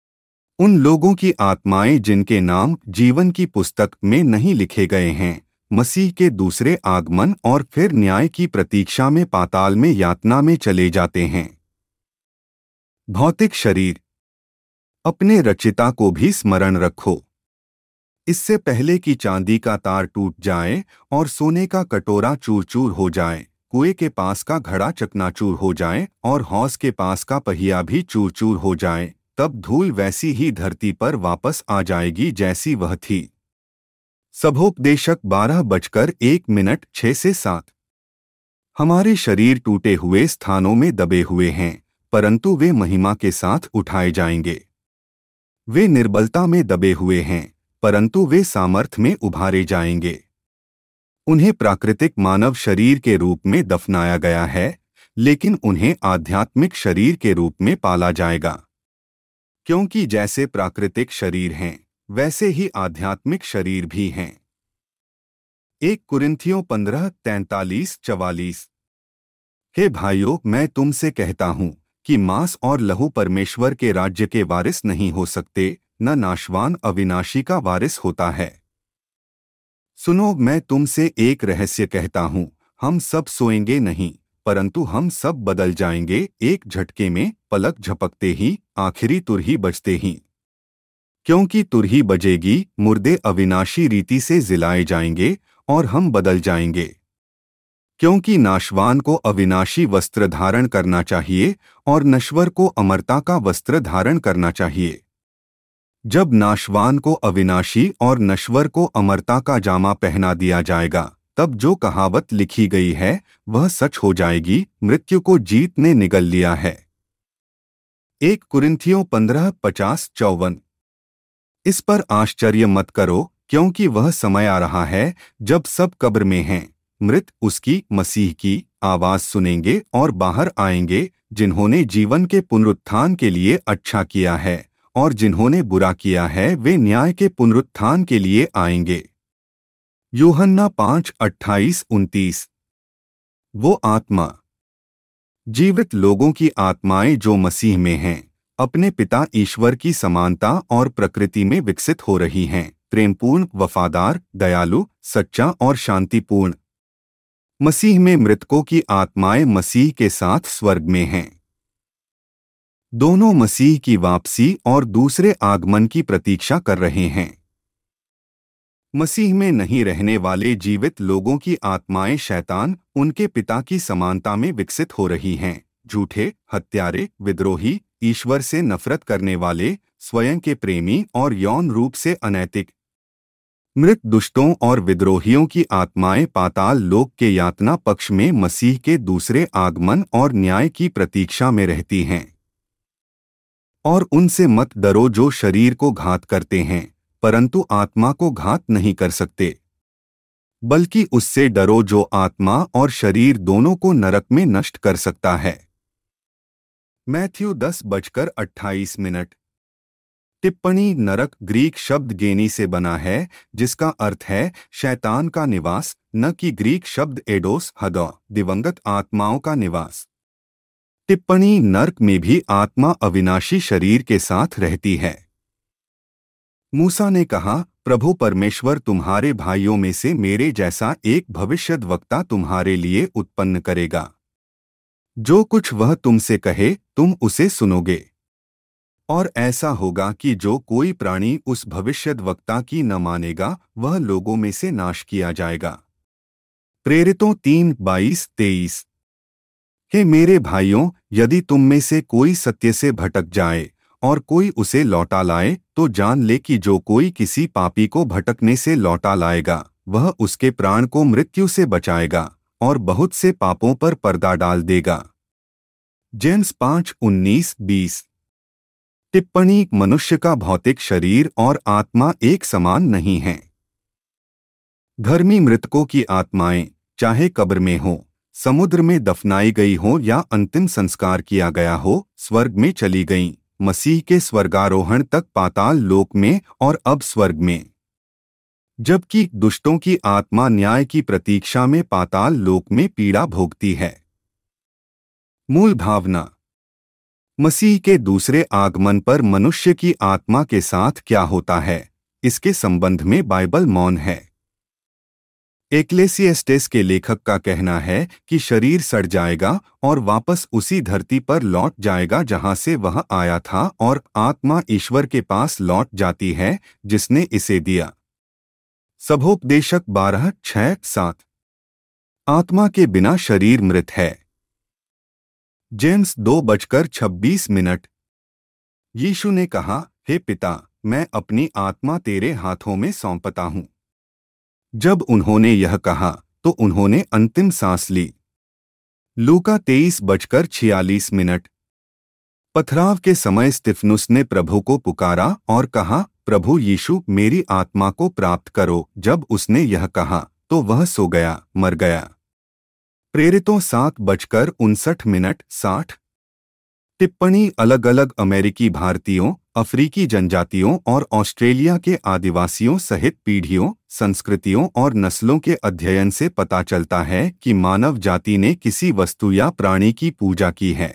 उन लोगों की आत्माएं जिनके नाम जीवन की पुस्तक में नहीं लिखे गए हैं, मसीह के दूसरे आगमन और फिर न्याय की प्रतीक्षा में पाताल में यातना में चले जाते हैं। भौतिक शरीर। अपने रचिता को भी स्मरण रखो। इससे पहले कि चांदी का तार टूट जाए और सोने का कटोरा चूर चूर हो जाए, कुएं के पास का घड़ा चकनाचूर हो जाए और हौज के पास का पहिया भी चूर चूर हो जाए, तब धूल वैसी ही धरती पर वापस आ जाएगी जैसी वह थी। सभोपदेशक बारह बजकर एक मिनट छह से सात। हमारे शरीर टूटे हुए स्थानों में दबे हुए हैं, परंतु वे महिमा के साथ उठाए जाएंगे। वे निर्बलता में दबे हुए हैं, परंतु वे सामर्थ्य में उभारे जाएंगे। उन्हें प्राकृतिक मानव शरीर के रूप में दफनाया गया है, लेकिन उन्हें आध्यात्मिक शरीर के रूप में पाला जाएगा, क्योंकि जैसे प्राकृतिक शरीर हैं वैसे ही आध्यात्मिक शरीर भी हैं। एक कुरिन्थियों पंद्रह तैंतालीस चवालीस। हे भाइयों, मैं तुमसे कहता हूँ कि मांस और लहू परमेश्वर के राज्य के वारिस नहीं हो सकते, न नाशवान अविनाशी का वारिस होता है। सुनो, मैं तुमसे एक रहस्य कहता हूँ, हम सब सोएंगे नहीं, परंतु हम सब बदल जाएंगे एक झटके में, पलक झपकते ही, आखिरी तुरही बजते ही। क्योंकि तुरही बजेगी, मुर्दे अविनाशी रीति से जिलाए जाएंगे और हम बदल जाएंगे। क्योंकि नाशवान को अविनाशी वस्त्र धारण करना चाहिए और नश्वर को अमरता का वस्त्र धारण करना चाहिए। जब नाशवान को अविनाशी और नश्वर को अमरता का जामा पहना दिया जाएगा, तब जो कहावत लिखी गई है वह सच हो जाएगी, मृत्यु को जीत ने निगल लिया है। एक कुरिन्थियों पंद्रह पचास चौवन। इस पर आश्चर्य मत करो, क्योंकि वह समय आ रहा है जब सब कब्र में हैं, मृत उसकी मसीह की आवाज सुनेंगे और बाहर आएंगे, जिन्होंने जीवन के पुनरुत्थान के लिए अच्छा किया है, और जिन्होंने बुरा किया है वे न्याय के पुनरुत्थान के लिए आएंगे। यूहन्ना पाँच अट्ठाईस उनतीस। वो आत्मा। जीवित लोगों की आत्माएं जो मसीह में हैं, अपने पिता ईश्वर की समानता और प्रकृति में विकसित हो रही हैं, प्रेमपूर्ण, वफादार, दयालु, सच्चा और शांतिपूर्ण। मसीह में मृतकों की आत्माएं मसीह के साथ स्वर्ग में हैं। दोनों मसीह की वापसी और दूसरे आगमन की प्रतीक्षा कर रहे हैं। मसीह में नहीं रहने वाले जीवित लोगों की आत्माएं शैतान, उनके पिता की समानता में विकसित हो रही हैं, झूठे, हत्यारे, विद्रोही, ईश्वर से नफरत करने वाले, स्वयं के प्रेमी और यौन रूप से अनैतिक। मृत दुष्टों और विद्रोहियों की आत्माएं पाताल लोक के यातना पक्ष में मसीह के दूसरे आगमन और न्याय की प्रतीक्षा में रहती हैं। और उनसे मत डरो जो शरीर को घात करते हैं, परंतु आत्मा को घात नहीं कर सकते, बल्कि उससे डरो जो आत्मा और शरीर दोनों को नरक में नष्ट कर सकता है। मैथ्यू दस बजकर अट्ठाईस मिनट। टिप्पणी। नरक ग्रीक शब्द गेनी से बना है, जिसका अर्थ है शैतान का निवास, न कि ग्रीक शब्द एडोस हदौ, दिवंगत आत्माओं का निवास। टिप्पणी। नरक में भी आत्मा अविनाशी शरीर के साथ रहती है। मूसा ने कहा, प्रभु परमेश्वर तुम्हारे भाइयों में से मेरे जैसा एक भविष्यद्वक्ता तुम्हारे लिए उत्पन्न करेगा। जो कुछ वह तुमसे कहे तुम उसे सुनोगे। और ऐसा होगा कि जो कोई प्राणी उस भविष्यद्वक्ता की न मानेगा वह लोगों में से नाश किया जाएगा। प्रेरितों तीन बाईस तेईस। हे मेरे भाइयों, यदि तुम में से कोई सत्य से भटक जाए और कोई उसे लौटा लाए, तो जान ले कि जो कोई किसी पापी को भटकने से लौटा लाएगा वह उसके प्राण को मृत्यु से बचाएगा और बहुत से पापों पर पर्दा डाल देगा। जेम्स पाँच उन्नीस बीस। टिप्पणी। मनुष्य का भौतिक शरीर और आत्मा एक समान नहीं है। धर्मी मृतकों की आत्माएं चाहे कब्र में हो, समुद्र में दफनाई गई हो या अंतिम संस्कार किया गया हो, स्वर्ग में चली गईं, मसीह के स्वर्गारोहण तक पाताल लोक में और अब स्वर्ग में। जबकि दुष्टों की आत्मा न्याय की प्रतीक्षा में पाताल लोक में पीड़ा भोगती है। मूल भावना। मसीह के दूसरे आगमन पर मनुष्य की आत्मा के साथ क्या होता है, इसके संबंध में बाइबल मौन है। एक्लेसियस्टेस के लेखक का कहना है कि शरीर सड़ जाएगा और वापस उसी धरती पर लौट जाएगा जहां से वह आया था, और आत्मा ईश्वर के पास लौट जाती है जिसने इसे दिया। सभोपदेशक बारह छः सात। आत्मा के बिना शरीर मृत है। जेम्स दो बजकर छब्बीस मिनट। यीशु ने कहा, हे पिता, मैं अपनी आत्मा तेरे हाथों में सौंपता हूं। जब उन्होंने यह कहा तो उन्होंने अंतिम सांस ली। लूका तेईस बजकर छियालीस मिनट। पथराव के समय स्तिफनुस ने प्रभु को पुकारा और कहा, प्रभु यीशु, मेरी आत्मा को प्राप्त करो। जब उसने यह कहा तो वह सो गया, मर गया। प्रेरितों सात बजकर उनसठ मिनट साठ। टिप्पणी अलग अलग अमेरिकी भारतीयों, अफ्रीकी जनजातियों और ऑस्ट्रेलिया के आदिवासियों सहित पीढ़ियों, संस्कृतियों और नस्लों के अध्ययन से पता चलता है कि मानव जाति ने किसी वस्तु या प्राणी की पूजा की है।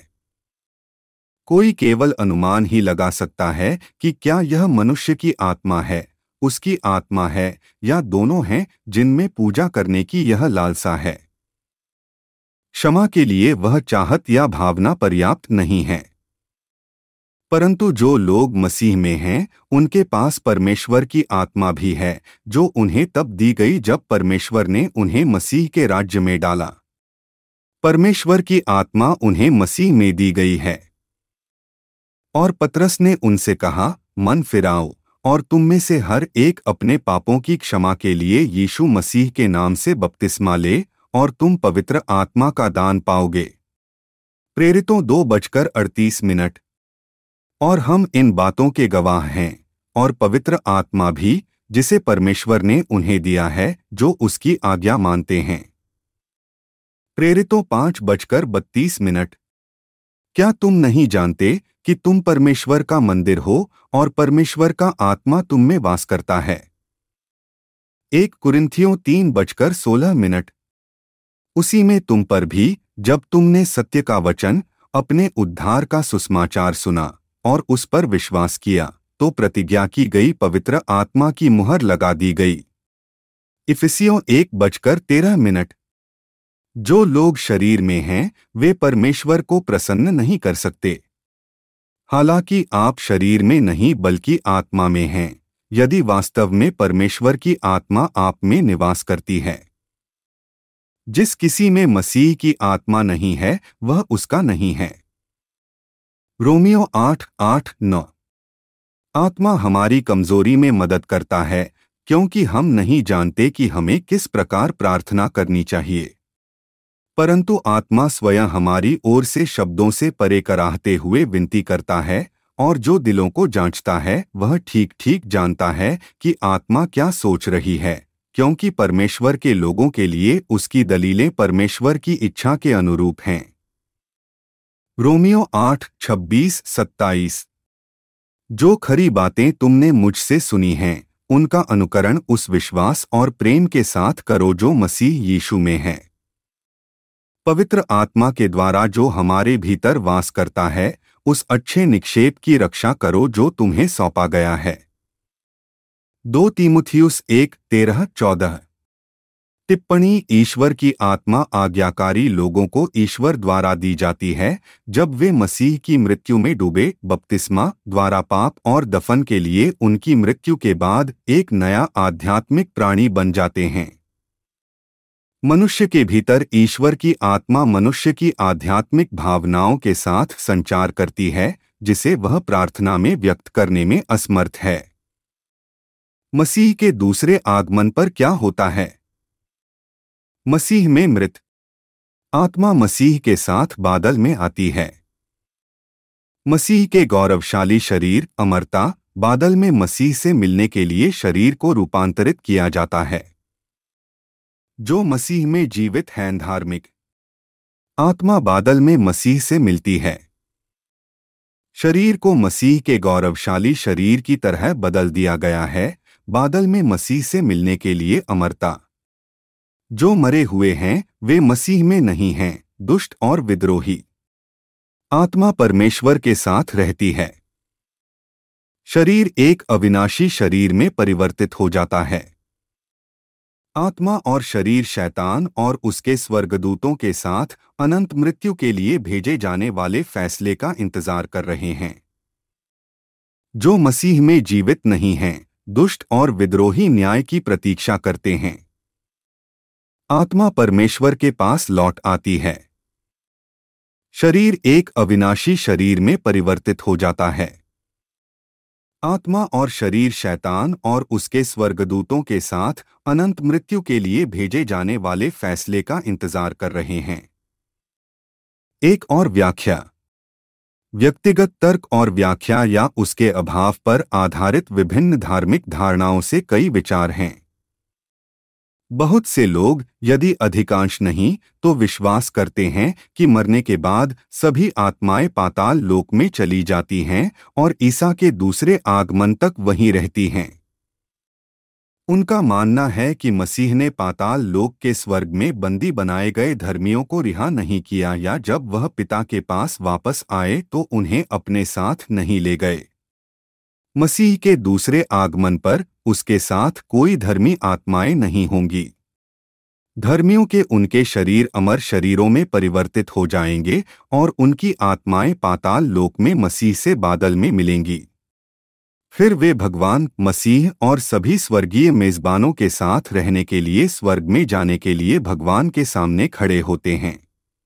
कोई केवल अनुमान ही लगा सकता है कि क्या यह मनुष्य की आत्मा है, उसकी आत्मा है, या दोनों हैं जिनमें पूजा करने की यह लालसा है। क्षमा के लिए वह चाहत या भावना पर्याप्त नहीं है। परंतु जो लोग मसीह में हैं, उनके पास परमेश्वर की आत्मा भी है, जो उन्हें तब दी गई जब परमेश्वर ने उन्हें मसीह के राज्य में डाला। परमेश्वर की आत्मा उन्हें मसीह में दी गई है। और पतरस ने उनसे कहा, मन फिराओ और तुम में से हर एक अपने पापों की क्षमा के लिए यीशु मसीह के नाम से बपतिस्मा ले और तुम पवित्र आत्मा का दान पाओगे। प्रेरितों दो बजकर अड़तीस मिनट। और हम इन बातों के गवाह हैं, और पवित्र आत्मा भी, जिसे परमेश्वर ने उन्हें दिया है जो उसकी आज्ञा मानते हैं। प्रेरितों पांच बजकर बत्तीस मिनट। क्या तुम नहीं जानते कि तुम परमेश्वर का मंदिर हो और परमेश्वर का आत्मा तुम में वास करता है? एक कुरिन्थियों तीन बजकर सोलह मिनट। उसी में तुम पर भी, जब तुमने सत्य का वचन, अपने उद्धार का सुसमाचार सुना और उस पर विश्वास किया, तो प्रतिज्ञा की गई पवित्र आत्मा की मुहर लगा दी गई। इफिसियों एक बजकर तेरह मिनट। जो लोग शरीर में हैं, वे परमेश्वर को प्रसन्न नहीं कर सकते। हालांकि आप शरीर में नहीं बल्कि आत्मा में हैं, यदि वास्तव में परमेश्वर की आत्मा आप में निवास करती है। जिस किसी में मसीह की आत्मा नहीं है, वह उसका नहीं है। रोमियो आठ आठ नौ। आत्मा हमारी कमजोरी में मदद करता है, क्योंकि हम नहीं जानते कि हमें किस प्रकार प्रार्थना करनी चाहिए। परंतु आत्मा स्वयं हमारी ओर से शब्दों से परे कराहते हुए विनती करता है, और जो दिलों को जांचता है वह ठीक ठीक जानता है कि आत्मा क्या सोच रही है, क्योंकि परमेश्वर के लोगों के लिए उसकी दलीलें परमेश्वर की इच्छा के अनुरूप हैं। रोमियो आठ छब्बीस सत्ताईस। जो खरी बातें तुमने मुझसे सुनी हैं, उनका अनुकरण उस विश्वास और प्रेम के साथ करो जो मसीह यीशु में है। पवित्र आत्मा के द्वारा जो हमारे भीतर वास करता है, उस अच्छे निक्षेप की रक्षा करो जो तुम्हें सौंपा गया है। दो तीमुथियुस एक तेरह चौदह। टिप्पणी ईश्वर की आत्मा आज्ञाकारी लोगों को ईश्वर द्वारा दी जाती है जब वे मसीह की मृत्यु में डूबे, बपतिस्मा द्वारा पाप और दफन के लिए उनकी मृत्यु के बाद एक नया आध्यात्मिक प्राणी बन जाते हैं। मनुष्य के भीतर ईश्वर की आत्मा मनुष्य की आध्यात्मिक भावनाओं के साथ संचार करती है, जिसे वह प्रार्थना में व्यक्त करने में असमर्थ है। मसीह के दूसरे आगमन पर क्या होता है? मसीह में मृत आत्मा मसीह के साथ बादल में आती है। मसीह के गौरवशाली शरीर, अमरता, बादल में मसीह से मिलने के लिए शरीर को रूपांतरित किया जाता है। जो मसीह में जीवित हैं, धार्मिक आत्मा बादल में मसीह से मिलती है। शरीर को मसीह के गौरवशाली शरीर की तरह बदल दिया गया है, बादल में मसीह से मिलने के लिए अमरता। जो मरे हुए हैं वे मसीह में नहीं हैं, दुष्ट और विद्रोही। आत्मा परमेश्वर के साथ रहती है। शरीर एक अविनाशी शरीर में परिवर्तित हो जाता है। आत्मा और शरीर शैतान और उसके स्वर्गदूतों के साथ अनंत मृत्यु के लिए भेजे जाने वाले फैसले का इंतजार कर रहे हैं। जो मसीह में जीवित नहीं हैं, दुष्ट और विद्रोही न्याय की प्रतीक्षा करते हैं। आत्मा परमेश्वर के पास लौट आती है। शरीर एक अविनाशी शरीर में परिवर्तित हो जाता है। आत्मा और शरीर शैतान और उसके स्वर्गदूतों के साथ अनंत मृत्यु के लिए भेजे जाने वाले फैसले का इंतजार कर रहे हैं। एक और व्याख्या। व्यक्तिगत तर्क और व्याख्या या उसके अभाव पर आधारित विभिन्न धार्मिक धारणाओं से कई विचार हैं। बहुत से लोग, यदि अधिकांश नहीं, तो विश्वास करते हैं कि मरने के बाद सभी आत्माएं पाताल लोक में चली जाती हैं और ईसा के दूसरे आगमन तक वहीं रहती हैं। उनका मानना है कि मसीह ने पाताल लोक के स्वर्ग में बंदी बनाए गए धर्मियों को रिहा नहीं किया, या जब वह पिता के पास वापस आए तो उन्हें अपने साथ नहीं ले गए। मसीह के दूसरे आगमन पर उसके साथ कोई धर्मी आत्माएं नहीं होंगी। धर्मियों के उनके शरीर अमर शरीरों में परिवर्तित हो जाएंगे और उनकी आत्माएं पाताल लोक में मसीह से बादल में मिलेंगी। फिर वे भगवान, मसीह और सभी स्वर्गीय मेजबानों के साथ रहने के लिए स्वर्ग में जाने के लिए भगवान के सामने खड़े होते हैं।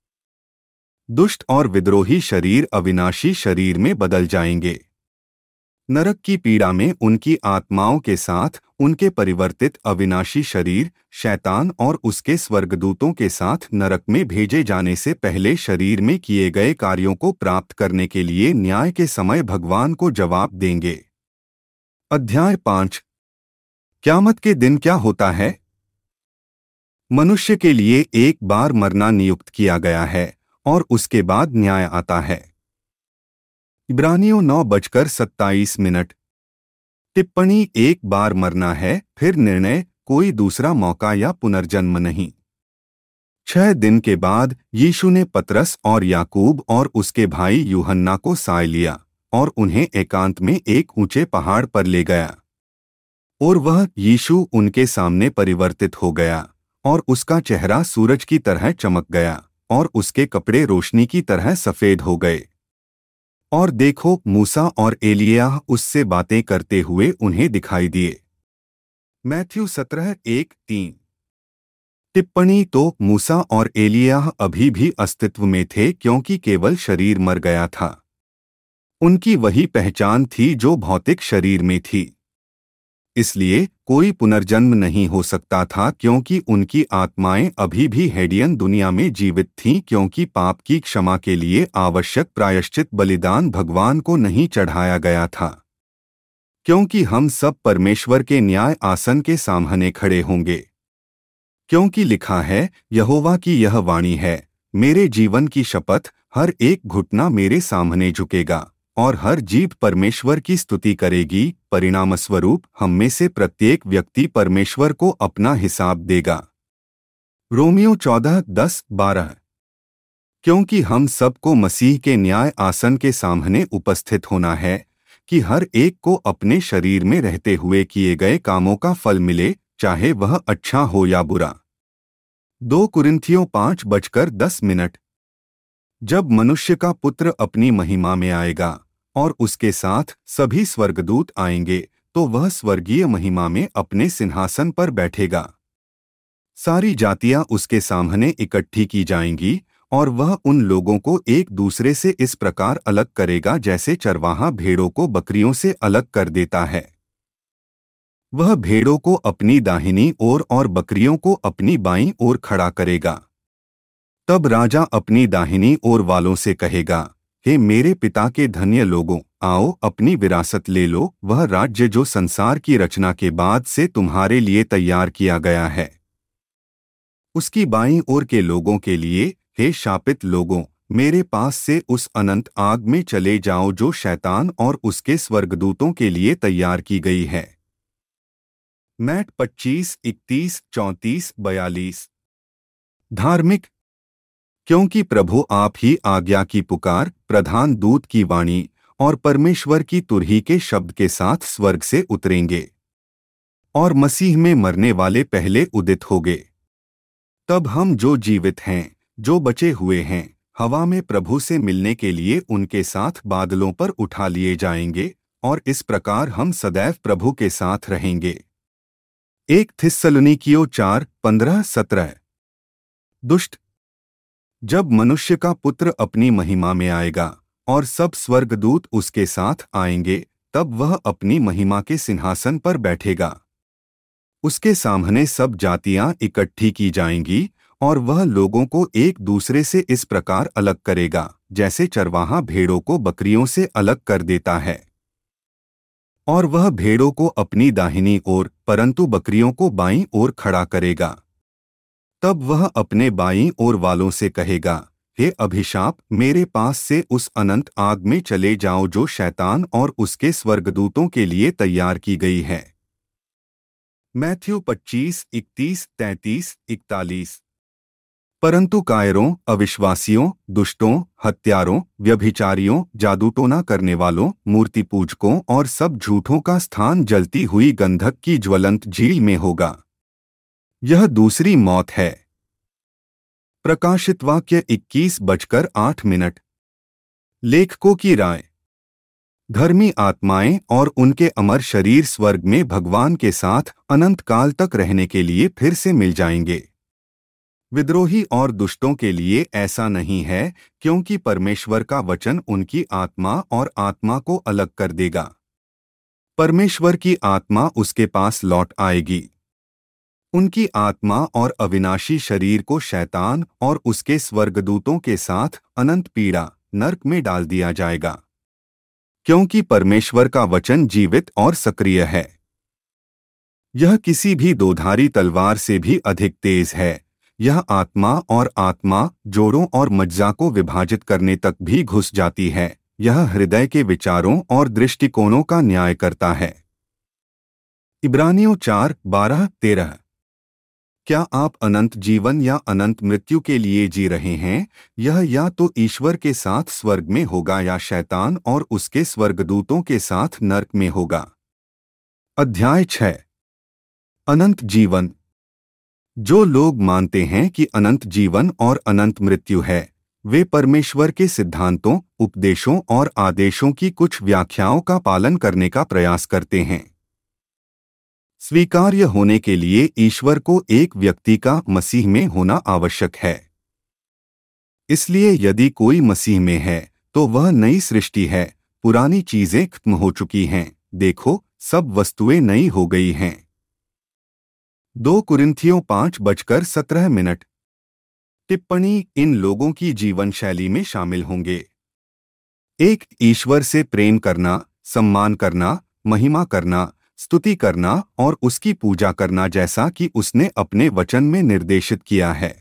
दुष्ट और विद्रोही शरीर अविनाशी शरीर में बदल जाएंगे। नरक की पीड़ा में उनकी आत्माओं के साथ उनके परिवर्तित अविनाशी शरीर शैतान और उसके स्वर्गदूतों के साथ नरक में भेजे जाने से पहले शरीर में किए गए कार्यों को प्राप्त करने के लिए न्याय के समय भगवान को जवाब देंगे। अध्याय पाँच। क़यामत के दिन क्या होता है? मनुष्य के लिए एक बार मरना नियुक्त किया गया है और उसके बाद न्याय आता है। इब्रानियों नौ बजकर सत्ताईस मिनट। टिप्पणी एक बार मरना है, फिर निर्णय, कोई दूसरा मौका या पुनर्जन्म नहीं। छह दिन के बाद यीशु ने पतरस और याकूब और उसके भाई यूहन्ना को साय लिया और उन्हें एकांत में एक ऊंचे पहाड़ पर ले गया। और वह यीशु उनके सामने परिवर्तित हो गया और उसका चेहरा सूरज की तरह चमक गया और उसके कपड़े रोशनी की तरह सफेद हो गए। और देखो, मूसा और एलियाह उससे बातें करते हुए उन्हें दिखाई दिए। मैथ्यू सत्रह एक तीन। टिप्पणी तो मूसा और एलियाह अभी भी अस्तित्व में थे क्योंकि केवल शरीर मर गया था। उनकी वही पहचान थी जो भौतिक शरीर में थी। इसलिए कोई पुनर्जन्म नहीं हो सकता था क्योंकि उनकी आत्माएं अभी भी हेडियन दुनिया में जीवित थीं, क्योंकि पाप की क्षमा के लिए आवश्यक प्रायश्चित बलिदान भगवान को नहीं चढ़ाया गया था। क्योंकि हम सब परमेश्वर के न्याय आसन के सामने खड़े होंगे। क्योंकि लिखा है, यहोवा की यह वाणी है, मेरे जीवन की शपथ, हर एक घुटना मेरे सामने झुकेगा और हर जीभ परमेश्वर की स्तुति करेगी। परिणामस्वरूप हम में से प्रत्येक व्यक्ति परमेश्वर को अपना हिसाब देगा। रोमियो चौदह दस बारह। क्योंकि हम सबको मसीह के न्याय आसन के सामने उपस्थित होना है कि हर एक को अपने शरीर में रहते हुए किए गए कामों का फल मिले, चाहे वह अच्छा हो या बुरा। दो कुरिन्थियों पाँच बजकर दस मिनट। जब मनुष्य का पुत्र अपनी महिमा में आएगा और उसके साथ सभी स्वर्गदूत आएंगे, तो वह स्वर्गीय महिमा में अपने सिंहासन पर बैठेगा। सारी जातियां उसके सामने इकट्ठी की जाएंगी और वह उन लोगों को एक दूसरे से इस प्रकार अलग करेगा जैसे चरवाहा भेड़ों को बकरियों से अलग कर देता है। वह भेड़ों को अपनी दाहिनी ओर और बकरियों को अपनी बाईं ओर खड़ा करेगा। तब राजा अपनी दाहिनी ओर वालों से कहेगा, हे मेरे पिता के धन्य लोगों, आओ अपनी विरासत ले लो, वह राज्य जो संसार की रचना के बाद से तुम्हारे लिए तैयार किया गया है। उसकी बाईं ओर के लोगों के लिए, हे शापित लोगों, मेरे पास से उस अनंत आग में चले जाओ जो शैतान और उसके स्वर्गदूतों के लिए तैयार की गई है। मैट पच्चीस इकतीस चौंतीस बयालीस। धार्मिक। क्योंकि प्रभु आप ही आज्ञा की पुकार, प्रधान दूत की वाणी और परमेश्वर की तुरही के शब्द के साथ स्वर्ग से उतरेंगे। और मसीह में मरने वाले पहले उदित होंगे। तब हम जो जीवित हैं, जो बचे हुए हैं, हवा में प्रभु से मिलने के लिए उनके साथ बादलों पर उठा लिए जाएंगे, और इस प्रकार हम सदैव प्रभु के साथ रहेंगे। एक थिस्सलुनीकियों चार पंद्रह सत्रह। दुष्ट। जब मनुष्य का पुत्र अपनी महिमा में आएगा और सब स्वर्गदूत उसके साथ आएंगे, तब वह अपनी महिमा के सिंहासन पर बैठेगा। उसके सामने सब जातियां इकट्ठी की जाएंगी, और वह लोगों को एक दूसरे से इस प्रकार अलग करेगा जैसे चरवाहा भेड़ों को बकरियों से अलग कर देता है। और वह भेड़ों को अपनी दाहिनी ओर परंतु बकरियों को बाईं ओर खड़ा करेगा। तब वह अपने बाईं ओर वालों से कहेगा, हे अभिशाप, मेरे पास से उस अनंत आग में चले जाओ जो शैतान और उसके स्वर्गदूतों के लिए तैयार की गई है। मैथ्यू पच्चीस इकतीस तैंतीस इकतालीस। परंतु कायरों, अविश्वासियों, दुष्टों, हत्यारों, व्यभिचारियों, जादूटोना करने वालों, मूर्ति पूजकों और सब झूठों का स्थान जलती हुई गंधक की ज्वलंत झील में होगा। यह दूसरी मौत है। प्रकाशित वाक्य इक्कीस बजकर आठ मिनट। लेखकों की राय। धर्मी आत्माएं और उनके अमर शरीर स्वर्ग में भगवान के साथ अनंत काल तक रहने के लिए फिर से मिल जाएंगे। विद्रोही और दुष्टों के लिए ऐसा नहीं है, क्योंकि परमेश्वर का वचन उनकी आत्मा और आत्मा को अलग कर देगा। परमेश्वर की आत्मा उसके पास लौट आएगी। उनकी आत्मा और अविनाशी शरीर को शैतान और उसके स्वर्गदूतों के साथ अनंत पीड़ा नरक में डाल दिया जाएगा, क्योंकि परमेश्वर का वचन जीवित और सक्रिय है। यह किसी भी दोधारी तलवार से भी अधिक तेज है। यह आत्मा और आत्मा, जोड़ों और मज्जा को विभाजित करने तक भी घुस जाती है। यह हृदय के विचारों और दृष्टिकोणों का न्याय करता है। इब्रानियों चार बारह तेरह। क्या आप अनंत जीवन या अनंत मृत्यु के लिए जी रहे हैं? यह या तो ईश्वर के साथ स्वर्ग में होगा या शैतान और उसके स्वर्गदूतों के साथ नरक में होगा। अध्याय छह। अनंत जीवन। जो लोग मानते हैं कि अनंत जीवन और अनंत मृत्यु है, वे परमेश्वर के सिद्धांतों, उपदेशों और आदेशों की कुछ व्याख्याओं का पालन करने का प्रयास करते हैं। स्वीकार्य होने के लिए ईश्वर को एक व्यक्ति का मसीह में होना आवश्यक है। इसलिए यदि कोई मसीह में है तो वह नई सृष्टि है। पुरानी चीजें खत्म हो चुकी हैं, देखो सब वस्तुएं नई हो गई हैं। दो कुरिन्थियों पाँच बजकर सत्रह मिनट। टिप्पणी। इन लोगों की जीवन शैली में शामिल होंगे एक ईश्वर से प्रेम करना, सम्मान करना, महिमा करना, स्तुति करना और उसकी पूजा करना जैसा कि उसने अपने वचन में निर्देशित किया है।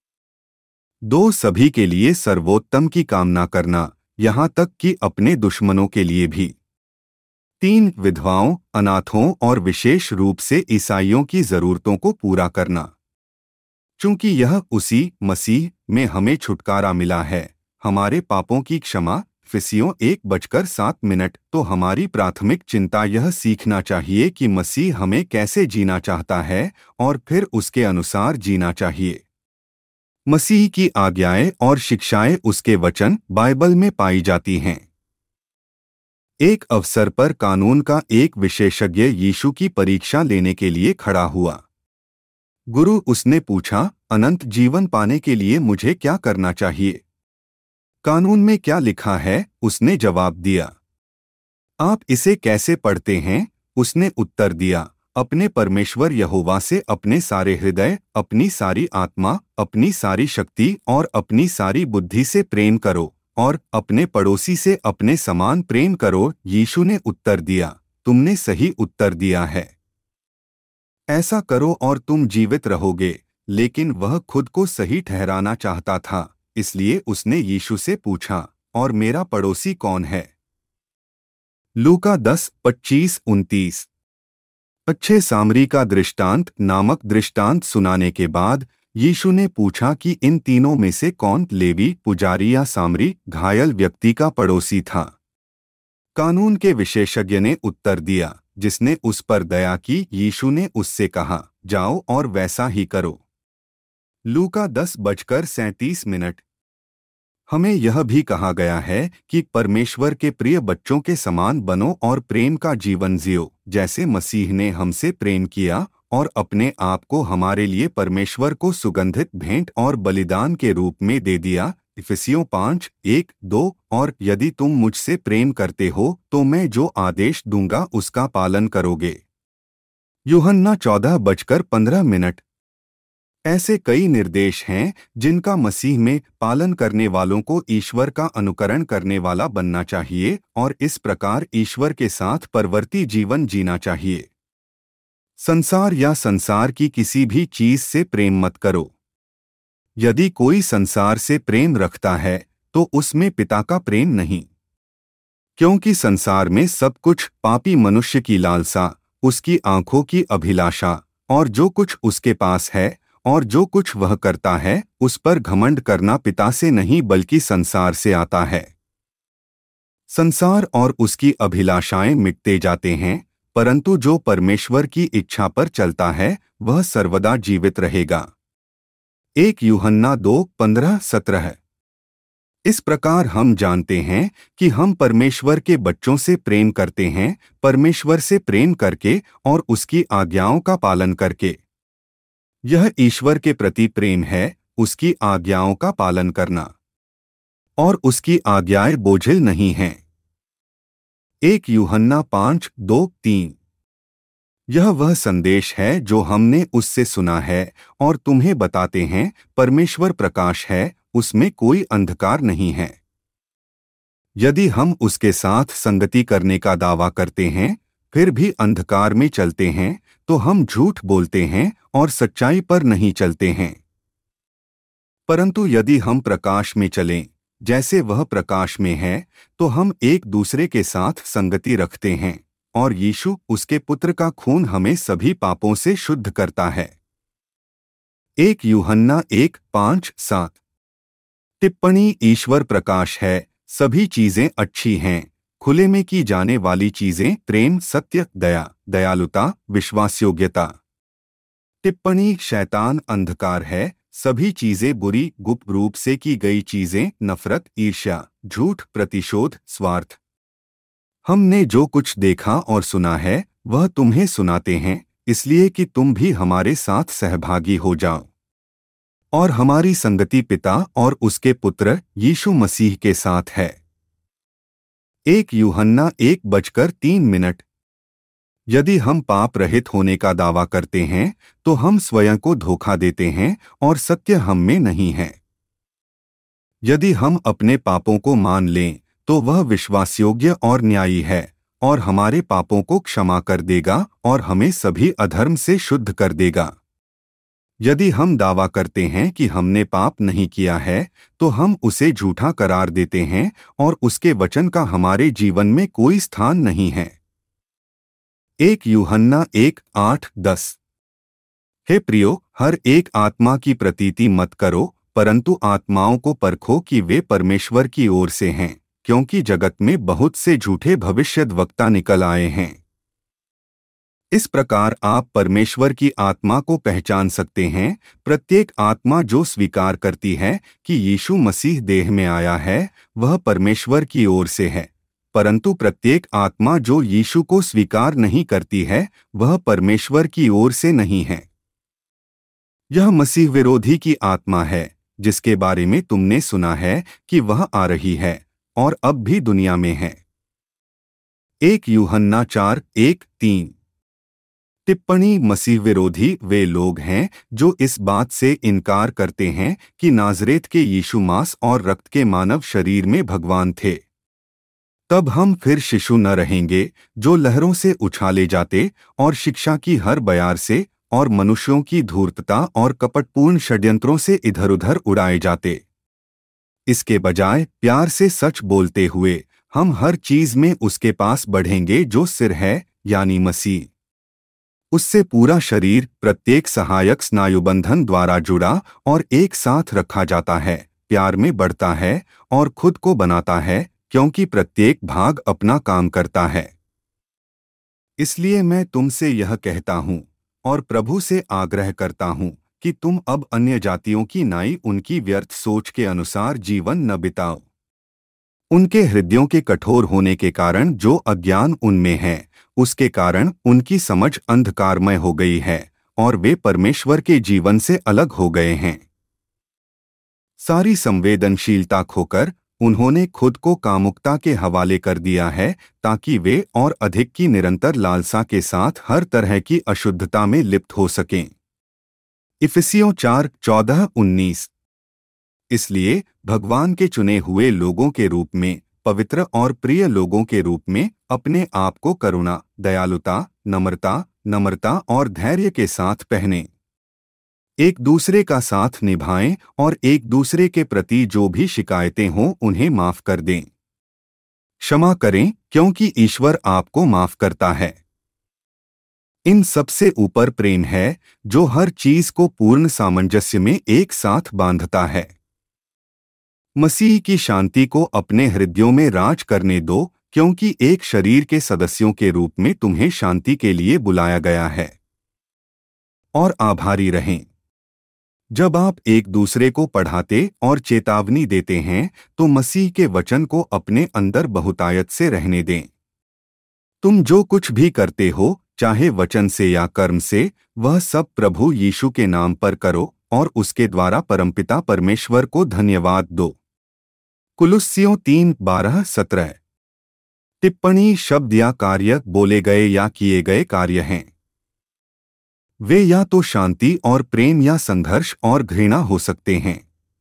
दो सभी के लिए सर्वोत्तम की कामना करना, यहाँ तक कि अपने दुश्मनों के लिए भी। तीन विधवाओं, अनाथों और विशेष रूप से ईसाइयों की जरूरतों को पूरा करना। चूंकि यह उसी मसीह में हमें छुटकारा मिला है, हमारे पापों की क्षमा। फिसियों एक बजकर सात मिनट। तो हमारी प्राथमिक चिंता यह सीखना चाहिए कि मसीह हमें कैसे जीना चाहता है और फिर उसके अनुसार जीना चाहिए। मसीह की आज्ञाएं और शिक्षाएं उसके वचन बाइबल में पाई जाती हैं। एक अवसर पर कानून का एक विशेषज्ञ यीशु की परीक्षा लेने के लिए खड़ा हुआ। गुरु, उसने पूछा, अनंत जीवन पाने के लिए मुझे क्या करना चाहिए? कानून में क्या लिखा है? उसने जवाब दिया। आप इसे कैसे पढ़ते हैं? उसने उत्तर दिया, अपने परमेश्वर यहोवा से अपने सारे हृदय, अपनी सारी आत्मा, अपनी सारी शक्ति और अपनी सारी बुद्धि से प्रेम करो, और अपने पड़ोसी से अपने समान प्रेम करो। यीशु ने उत्तर दिया, तुमने सही उत्तर दिया है। ऐसा करो और तुम जीवित रहोगे। लेकिन वह खुद को सही ठहराना चाहता था, इसलिए उसने यीशु से पूछा, और मेरा पड़ोसी कौन है? लूका दस पच्चीस उनतीस। अच्छे सामरी का दृष्टांत नामक दृष्टांत सुनाने के बाद यीशु ने पूछा कि इन तीनों में से कौन, लेवी, पुजारी या सामरी, घायल व्यक्ति का पड़ोसी था? कानून के विशेषज्ञ ने उत्तर दिया, जिसने उस पर दया की। यीशु ने उससे कहा, जाओ और वैसा ही करो। लूका दस बजकर सैंतीस मिनट। हमें यह भी कहा गया है कि परमेश्वर के प्रिय बच्चों के समान बनो और प्रेम का जीवन जियो, जैसे मसीह ने हमसे प्रेम किया और अपने आप को हमारे लिए परमेश्वर को सुगंधित भेंट और बलिदान के रूप में दे दिया। इफिसियों पाँच एक दो। और यदि तुम मुझसे प्रेम करते हो तो मैं जो आदेश दूंगा उसका पालन करोगे। यूहन्ना चौदह बजकर पंद्रह मिनट। ऐसे कई निर्देश हैं जिनका मसीह में पालन करने वालों को ईश्वर का अनुकरण करने वाला बनना चाहिए और इस प्रकार ईश्वर के साथ परवर्ती जीवन जीना चाहिए। संसार या संसार की किसी भी चीज से प्रेम मत करो। यदि कोई संसार से प्रेम रखता है तो उसमें पिता का प्रेम नहीं, क्योंकि संसार में सब कुछ, पापी मनुष्य की लालसा, उसकी आंखों की अभिलाषा और जो कुछ उसके पास है और जो कुछ वह करता है, उस पर घमंड करना पिता से नहीं बल्कि संसार से आता है। संसार और उसकी अभिलाषाएं मिटते जाते हैं, परंतु जो परमेश्वर की इच्छा पर चलता है वह सर्वदा जीवित रहेगा। एक यूहन्ना दो पंद्रह सत्रह। इस प्रकार हम जानते हैं कि हम परमेश्वर के बच्चों से प्रेम करते हैं, परमेश्वर से प्रेम करके और उसकी आज्ञाओं का पालन करके। यह ईश्वर के प्रति प्रेम है, उसकी आज्ञाओं का पालन करना, और उसकी आज्ञाएं बोझिल नहीं हैं। एक यूहन्ना पाँच दो तीन। यह वह संदेश है जो हमने उससे सुना है और तुम्हें बताते हैं, परमेश्वर प्रकाश है, उसमें कोई अंधकार नहीं है। यदि हम उसके साथ संगति करने का दावा करते हैं फिर भी अंधकार में चलते हैं तो हम झूठ बोलते हैं और सच्चाई पर नहीं चलते हैं। परंतु यदि हम प्रकाश में चलें जैसे वह प्रकाश में है तो हम एक दूसरे के साथ संगति रखते हैं और यीशु उसके पुत्र का खून हमें सभी पापों से शुद्ध करता है। एक यूहन्ना एक पाँच सात। टिप्पणी: ईश्वर प्रकाश है, सभी चीजें अच्छी हैं, खुले में की जाने वाली चीजें प्रेम, सत्य, दया, दयालुता, विश्वासयोग्यता। टिप्पणी: शैतान अंधकार है, सभी चीजें बुरी, गुप्त रूप से की गई चीजें नफरत, ईर्ष्या, झूठ, प्रतिशोध, स्वार्थ। हमने जो कुछ देखा और सुना है वह तुम्हें सुनाते हैं, इसलिए कि तुम भी हमारे साथ सहभागी हो जाओ। और हमारी संगति पिता और उसके पुत्र यीशु मसीह के साथ है। एक यूहन्ना एक बजकर तीन मिनट। यदि हम पाप रहित होने का दावा करते हैं तो हम स्वयं को धोखा देते हैं और सत्य हम में नहीं है। यदि हम अपने पापों को मान लें तो वह विश्वासयोग्य और न्यायी है और हमारे पापों को क्षमा कर देगा और हमें सभी अधर्म से शुद्ध कर देगा। यदि हम दावा करते हैं कि हमने पाप नहीं किया है तो हम उसे झूठा करार देते हैं और उसके वचन का हमारे जीवन में कोई स्थान नहीं है। एक यूहन्ना एक आठ दस। हे प्रियो, हर एक आत्मा की प्रतीति मत करो, परंतु आत्माओं को परखो कि वे परमेश्वर की ओर से हैं, क्योंकि जगत में बहुत से झूठे भविष्यद्वक्ता निकल आए हैं। इस प्रकार आप परमेश्वर की आत्मा को पहचान सकते हैं। प्रत्येक आत्मा जो स्वीकार करती है कि यीशु मसीह देह में आया है वह परमेश्वर की ओर से है, परंतु प्रत्येक आत्मा जो यीशु को स्वीकार नहीं करती है वह परमेश्वर की ओर से नहीं है। यह मसीह विरोधी की आत्मा है जिसके बारे में तुमने सुना है कि वह आ रही है और अब भी दुनिया में है। एक यूहन्ना चार एक तीन। टिप्पणी: मसीह विरोधी वे लोग हैं जो इस बात से इनकार करते हैं कि नाज़रेत के यीशु मांस और रक्त के मानव शरीर में भगवान थे। तब हम फिर शिशु न रहेंगे जो लहरों से उछाले जाते और शिक्षा की हर बयार से और मनुष्यों की धूर्तता और कपटपूर्ण षड्यंत्रों से इधर उधर उड़ाए जाते। इसके बजाय प्यार से सच बोलते हुए हम हर चीज में उसके पास बढ़ेंगे जो सिर है, यानी मसीह। उससे पूरा शरीर प्रत्येक सहायक स्नायुबंधन द्वारा जुड़ा और एक साथ रखा जाता है, प्यार में बढ़ता है और खुद को बनाता है, क्योंकि प्रत्येक भाग अपना काम करता है। इसलिए मैं तुमसे यह कहता हूँ और प्रभु से आग्रह करता हूँ कि तुम अब अन्य जातियों की नाई उनकी व्यर्थ सोच के अनुसार जीवन न बिताओ। उनके हृदयों के कठोर होने के कारण जो अज्ञान उनमें है, उसके कारण उनकी समझ अंधकारमय हो गई है और वे परमेश्वर के जीवन से अलग हो गए हैं। सारी संवेदनशीलता खोकर उन्होंने खुद को कामुकता के हवाले कर दिया है ताकि वे और अधिक की निरंतर लालसा के साथ हर तरह की अशुद्धता में लिप्त हो सकें। इफिसियों चार चौदह उन्नीस। इसलिए भगवान के चुने हुए लोगों के रूप में, पवित्र और प्रिय लोगों के रूप में अपने आप को करुणा, दयालुता, नम्रता, नम्रता और धैर्य के साथ पहने। एक दूसरे का साथ निभाएं और एक दूसरे के प्रति जो भी शिकायतें हों उन्हें माफ कर दें। क्षमा करें क्योंकि ईश्वर आपको माफ करता है। इन सबसे ऊपर प्रेम है जो हर चीज को पूर्ण सामंजस्य में एक साथ बांधता है। मसीह की शांति को अपने हृदयों में राज करने दो क्योंकि एक शरीर के सदस्यों के रूप में तुम्हें शांति के लिए बुलाया गया है। और आभारी रहें। जब आप एक दूसरे को पढ़ाते और चेतावनी देते हैं तो मसीह के वचन को अपने अंदर बहुतायत से रहने दें। तुम जो कुछ भी करते हो, चाहे वचन से या कर्म से, वह सब प्रभु यीशु के नाम पर करो और उसके द्वारा परमपिता परमेश्वर को धन्यवाद दो। कुलुस्सियों तीन बारह सत्रह। टिप्पणी शब्द या कार्य बोले गए या किए गए कार्य हैं। वे या तो शांति और प्रेम या संघर्ष और घृणा हो सकते हैं।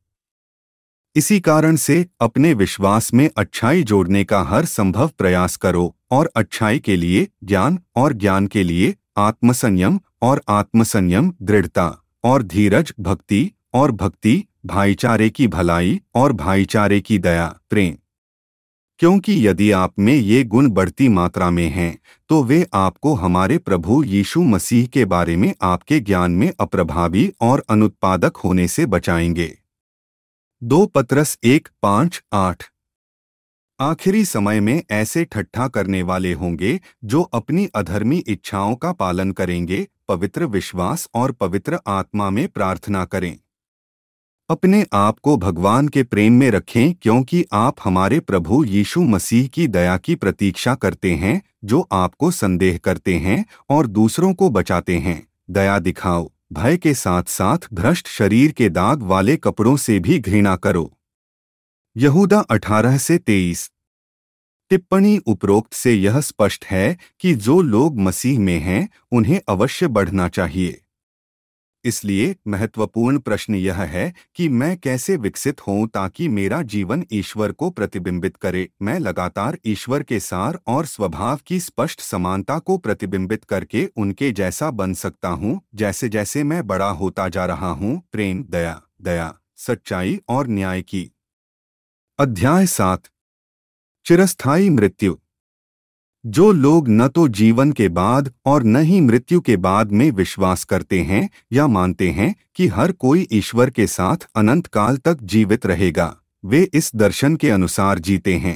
इसी कारण से अपने विश्वास में अच्छाई जोड़ने का हर संभव प्रयास करो और अच्छाई के लिए ज्ञान और ज्ञान के लिए आत्मसंयम और आत्मसंयम दृढ़ता और धीरज भक्ति और भक्ति भाईचारे की भलाई और भाईचारे की दया प्रेम। क्योंकि यदि आप में ये गुण बढ़ती मात्रा में हैं तो वे आपको हमारे प्रभु यीशु मसीह के बारे में आपके ज्ञान में अप्रभावी और अनुत्पादक होने से बचाएंगे। दो पत्रस एक पाँच आठ। आखिरी समय में ऐसे ठट्ठा करने वाले होंगे जो अपनी अधर्मी इच्छाओं का पालन करेंगे, पवित्र विश्वास और पवित्र आत्मा में प्रार्थना करें। अपने आप को भगवान के प्रेम में रखें क्योंकि आप हमारे प्रभु यीशु मसीह की दया की प्रतीक्षा करते हैं जो आपको संदेह करते हैं और दूसरों को बचाते हैं। दया दिखाओ, भय के साथ साथ भ्रष्ट शरीर के दाग वाले कपड़ों से भी घृणा करो। यहूदा अठारह से तेईस। टिप्पणी उपरोक्त से यह स्पष्ट है कि जो लोग मसीह में हैं उन्हें अवश्य बढ़ना चाहिए। इसलिए महत्वपूर्ण प्रश्न यह है कि मैं कैसे विकसित होऊं ताकि मेरा जीवन ईश्वर को प्रतिबिंबित करे। मैं लगातार ईश्वर के सार और स्वभाव की स्पष्ट समानता को प्रतिबिंबित करके उनके जैसा बन सकता हूं जैसे जैसे मैं बड़ा होता जा रहा हूं। प्रेम, दया, दया, सच्चाई और न्याय की। अध्याय सात। चिरस्थायी मृत्यु। जो लोग न तो जीवन के बाद और न ही मृत्यु के बाद में विश्वास करते हैं या मानते हैं कि हर कोई ईश्वर के साथ अनंत काल तक जीवित रहेगा, वे इस दर्शन के अनुसार जीते हैं।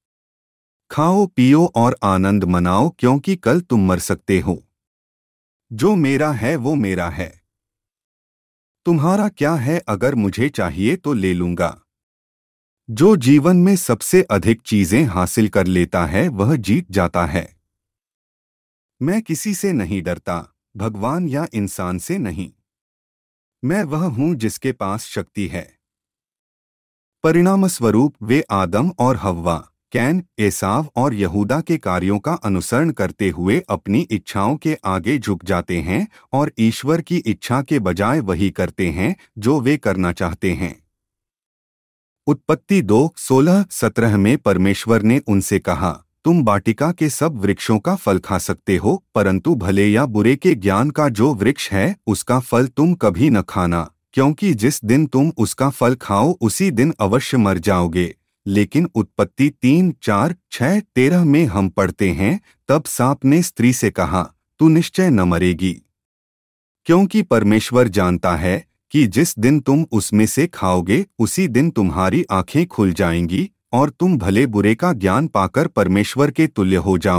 खाओ पियो और आनंद मनाओ क्योंकि कल तुम मर सकते हो। जो मेरा है वो मेरा है। तुम्हारा क्या है? अगर मुझे चाहिए तो ले लूंगा। जो जीवन में सबसे अधिक चीजें हासिल कर लेता है वह जीत जाता है। मैं किसी से नहीं डरता, भगवान या इंसान से नहीं। मैं वह हूं जिसके पास शक्ति है। परिणामस्वरूप वे आदम और हव्वा, कैन, एसाव और यहूदा के कार्यों का अनुसरण करते हुए अपनी इच्छाओं के आगे झुक जाते हैं और ईश्वर की इच्छा के बजाय वही करते हैं जो वे करना चाहते हैं। उत्पत्ति दो सोलह सत्रह में परमेश्वर ने उनसे कहा, तुम वाटिका के सब वृक्षों का फल खा सकते हो, परंतु भले या बुरे के ज्ञान का जो वृक्ष है उसका फल तुम कभी न खाना, क्योंकि जिस दिन तुम उसका फल खाओ उसी दिन अवश्य मर जाओगे। लेकिन उत्पत्ति तीन चार छह तेरह में हम पढ़ते हैं, तब सांप ने स्त्री से कहा, तू निश्चय न मरेगी, क्योंकि परमेश्वर जानता है कि जिस दिन तुम उसमें से खाओगे उसी दिन तुम्हारी आंखें खुल जाएंगी और तुम भले बुरे का ज्ञान पाकर परमेश्वर के तुल्य हो जाओगे।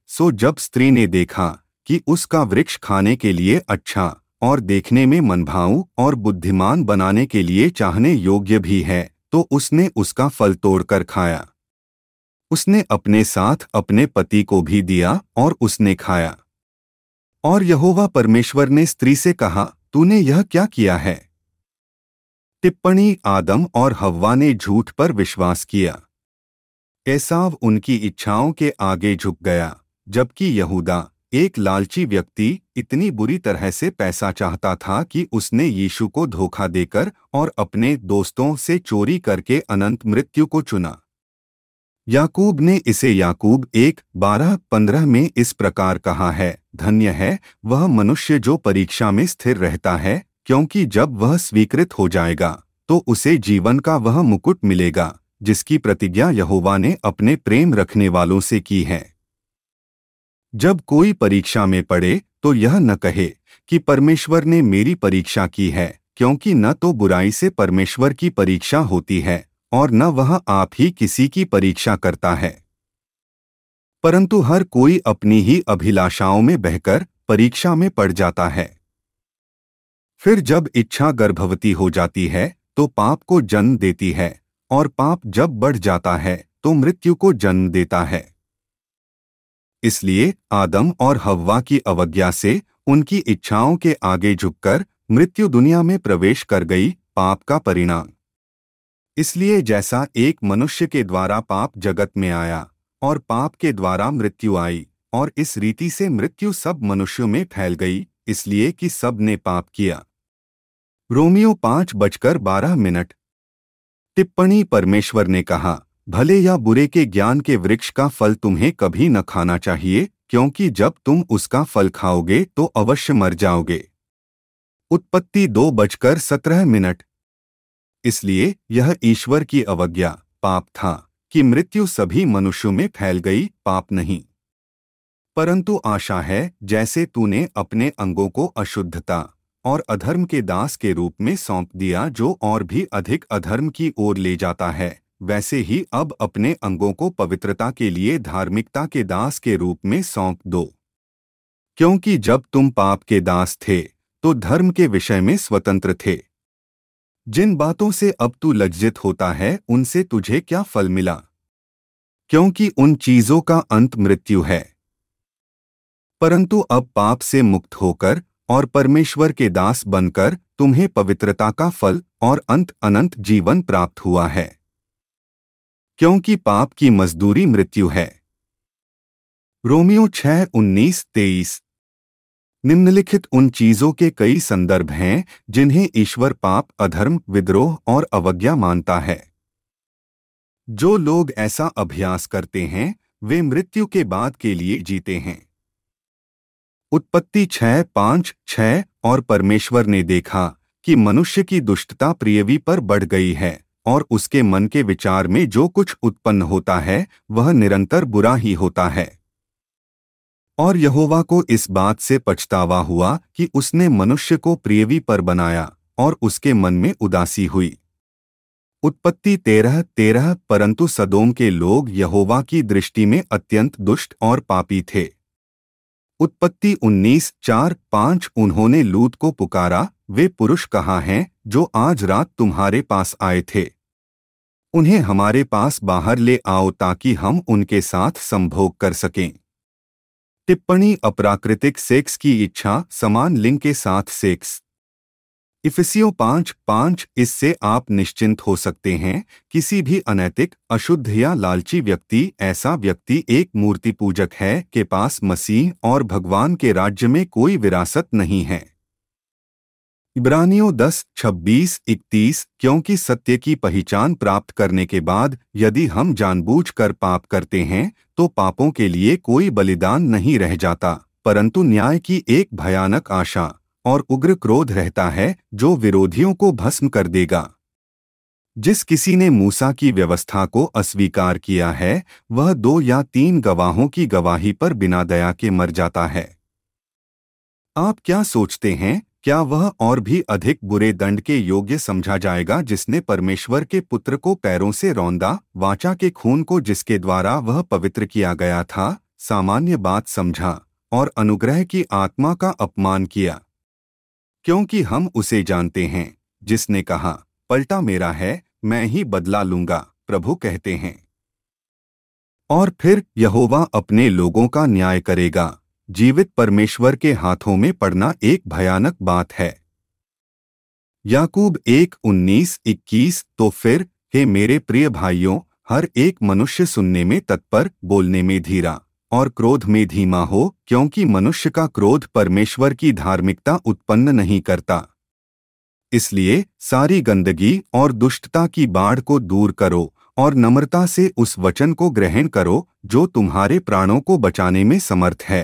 सो जब स्त्री ने देखा कि उसका वृक्ष खाने के लिए अच्छा और देखने में मनभाऊ और बुद्धिमान बनाने के लिए चाहने योग्य भी है, तो उसने उसका फल तोड़कर खाया। उसने अपने साथ अपने पति को भी दिया और उसने खाया। और यहोवा परमेश्वर ने स्त्री से कहा, तूने यह क्या किया है? टिप्पणी, आदम और हव्वा ने झूठ पर विश्वास किया। एसाव उनकी इच्छाओं के आगे झुक गया, जबकि यहूदा, एक लालची व्यक्ति, इतनी बुरी तरह से पैसा चाहता था कि उसने यीशु को धोखा देकर और अपने दोस्तों से चोरी करके अनंत मृत्यु को चुना। याकूब ने इसे याकूब एक बारह पंद्रह में इस प्रकार कहा है, धन्य है वह मनुष्य जो परीक्षा में स्थिर रहता है, क्योंकि जब वह स्वीकृत हो जाएगा तो उसे जीवन का वह मुकुट मिलेगा जिसकी प्रतिज्ञा यहोवा ने अपने प्रेम रखने वालों से की है। जब कोई परीक्षा में पड़े तो यह न कहे कि परमेश्वर ने मेरी परीक्षा की है, क्योंकि न तो बुराई से परमेश्वर की परीक्षा होती है और न वह आप ही किसी की परीक्षा करता है, परंतु हर कोई अपनी ही अभिलाषाओं में बहकर परीक्षा में पड़ जाता है। फिर जब इच्छा गर्भवती हो जाती है तो पाप को जन्म देती है, और पाप जब बढ़ जाता है तो मृत्यु को जन्म देता है। इसलिए आदम और हव्वा की अवज्ञा से उनकी इच्छाओं के आगे झुककर मृत्यु दुनिया में प्रवेश कर गई, पाप का परिणाम। इसलिए जैसा एक मनुष्य के द्वारा पाप जगत में आया और पाप के द्वारा मृत्यु आई, और इस रीति से मृत्यु सब मनुष्यों में फैल गई, इसलिए कि सब ने पाप किया। रोमियो पाँच बजकर बारह मिनट। टिप्पणी, परमेश्वर ने कहा, भले या बुरे के ज्ञान के वृक्ष का फल तुम्हें कभी न खाना चाहिए, क्योंकि जब तुम उसका फल खाओगे तो अवश्य मर जाओगे। उत्पत्ति दो बजकर सत्रह मिनट। इसलिए यह ईश्वर की अवज्ञा, पाप था कि मृत्यु सभी मनुष्यों में फैल गई, पाप नहीं। परंतु आशा है, जैसे तूने अपने अंगों को अशुद्धता और अधर्म के दास के रूप में सौंप दिया जो और भी अधिक अधर्म की ओर ले जाता है, वैसे ही अब अपने अंगों को पवित्रता के लिए धार्मिकता के दास के रूप में सौंप दो। क्योंकि जब तुम पाप के दास थे तो धर्म के विषय में स्वतंत्र थे। जिन बातों से अब तू लज्जित होता है उनसे तुझे क्या फल मिला? क्योंकि उन चीजों का अंत मृत्यु है। परंतु अब पाप से मुक्त होकर और परमेश्वर के दास बनकर तुम्हें पवित्रता का फल और अंत अनंत जीवन प्राप्त हुआ है, क्योंकि पाप की मजदूरी मृत्यु है। रोमियो छह उन्नीस तेईस। निम्नलिखित उन चीजों के कई संदर्भ हैं जिन्हें ईश्वर पाप, अधर्म, विद्रोह और अवज्ञा मानता है। जो लोग ऐसा अभ्यास करते हैं वे मृत्यु के बाद के लिए जीते हैं। उत्पत्ति छह पाँच छह। और परमेश्वर ने देखा कि मनुष्य की दुष्टता पृथ्वी पर बढ़ गई है, और उसके मन के विचार में जो कुछ उत्पन्न होता है वह निरंतर बुरा ही होता है। और यहोवा को इस बात से पछतावा हुआ कि उसने मनुष्य को पृथ्वी पर बनाया, और उसके मन में उदासी हुई। उत्पत्ति तेरह तेरह। परंतु सदोम के लोग यहोवा की दृष्टि में अत्यंत दुष्ट और पापी थे। उत्पत्ति उन्नीस चार पाँच। उन्होंने लूत को पुकारा, वे पुरुष कहाँ हैं जो आज रात तुम्हारे पास आए थे? उन्हें हमारे पास बाहर ले आओ ताकि हम उनके साथ संभोग कर सकें। टिप्पणी, अप्राकृतिक सेक्स की इच्छा, समान लिंग के साथ सेक्स। इफिसियों पाँच पाँच। इससे आप निश्चिंत हो सकते हैं, किसी भी अनैतिक, अशुद्ध या लालची व्यक्ति, ऐसा व्यक्ति एक मूर्ति पूजक है, के पास मसीह और भगवान के राज्य में कोई विरासत नहीं है। इब्रानियों दस छब्बीस इकतीस। क्योंकि सत्य की पहचान प्राप्त करने के बाद यदि हम जानबूझकर पाप करते हैं तो पापों के लिए कोई बलिदान नहीं रह जाता, परंतु न्याय की एक भयानक आशा और उग्र क्रोध रहता है जो विरोधियों को भस्म कर देगा। जिस किसी ने मूसा की व्यवस्था को अस्वीकार किया है वह दो या तीन गवाहों की गवाही पर बिना दया के मर जाता है। आप क्या सोचते हैं, क्या वह और भी अधिक बुरे दंड के योग्य समझा जाएगा जिसने परमेश्वर के पुत्र को पैरों से रौंदा, वाचा के खून को जिसके द्वारा वह पवित्र किया गया था, सामान्य बात समझा और अनुग्रह की आत्मा का अपमान किया, क्योंकि हम उसे जानते हैं जिसने कहा, पलटा मेरा है, मैं ही बदला लूंगा, प्रभु कहते हैं। और फिर यहोवा अपने लोगों का न्याय करेगा। जीवित परमेश्वर के हाथों में पड़ना एक भयानक बात है। याकूब एक उन्नीस इक्कीस। तो फिर हे मेरे प्रिय भाइयों, हर एक मनुष्य सुनने में तत्पर, बोलने में धीरा और क्रोध में धीमा हो, क्योंकि मनुष्य का क्रोध परमेश्वर की धार्मिकता उत्पन्न नहीं करता। इसलिए सारी गंदगी और दुष्टता की बाढ़ को दूर करो और नम्रता से उस वचन को ग्रहण करो जो तुम्हारे प्राणों को बचाने में समर्थ है।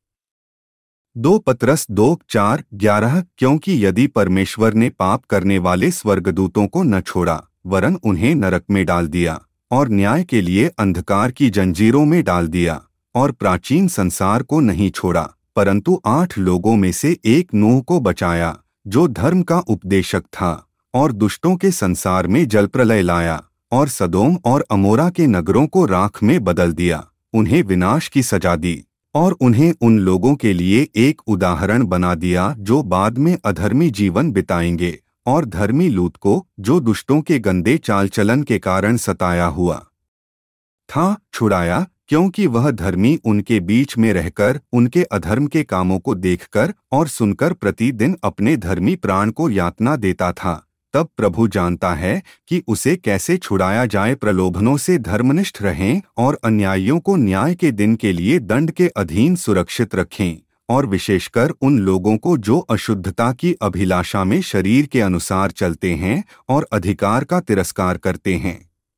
दो पतरस दो चार ग्यारह। क्योंकि यदि परमेश्वर ने पाप करने वाले स्वर्गदूतों को न छोड़ा वरन उन्हें नरक में डाल दिया और न्याय के लिए अंधकार की जंजीरों में डाल दिया और प्राचीन संसार को नहीं छोड़ा, परंतु आठ लोगों में से एक नूह को बचाया जो धर्म का उपदेशक था और दुष्टों के संसार में जलप्रलय लाया और सदोम और अमोरा के नगरों को राख में बदल दिया, उन्हें विनाश की सजा दी और उन्हें उन लोगों के लिए एक उदाहरण बना दिया जो बाद में अधर्मी जीवन बिताएंगे, और धर्मी लूत को जो दुष्टों के गंदे चाल चलन के कारण सताया हुआ था छुड़ाया, क्योंकि वह धर्मी उनके बीच में रहकर उनके अधर्म के कामों को देखकर और सुनकर प्रतिदिन अपने धर्मी प्राण को यातना देता था। तब प्रभु जानता है कि उसे कैसे छुड़ाया जाए। प्रलोभनों से धर्मनिष्ठ रहें और अन्यायियों को न्याय के दिन के लिए दंड के अधीन सुरक्षित रखें, और विशेषकर उन लोगों को जो अशुद्धता की अभिलाषा में शरीर के अनुसार चलते हैं और अधिकार का तिरस्कार करते हैं।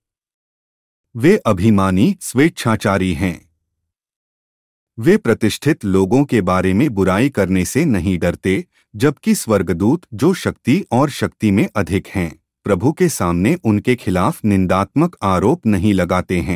वे अभिमानी स्वेच्छाचारी हैं। वे प्रतिष्ठित लोगों के बारे में बुराई करने से नहीं डरते, जबकि स्वर्गदूत जो शक्ति और शक्ति में अधिक हैं, प्रभु के सामने उनके खिलाफ निंदात्मक आरोप नहीं लगाते हैं।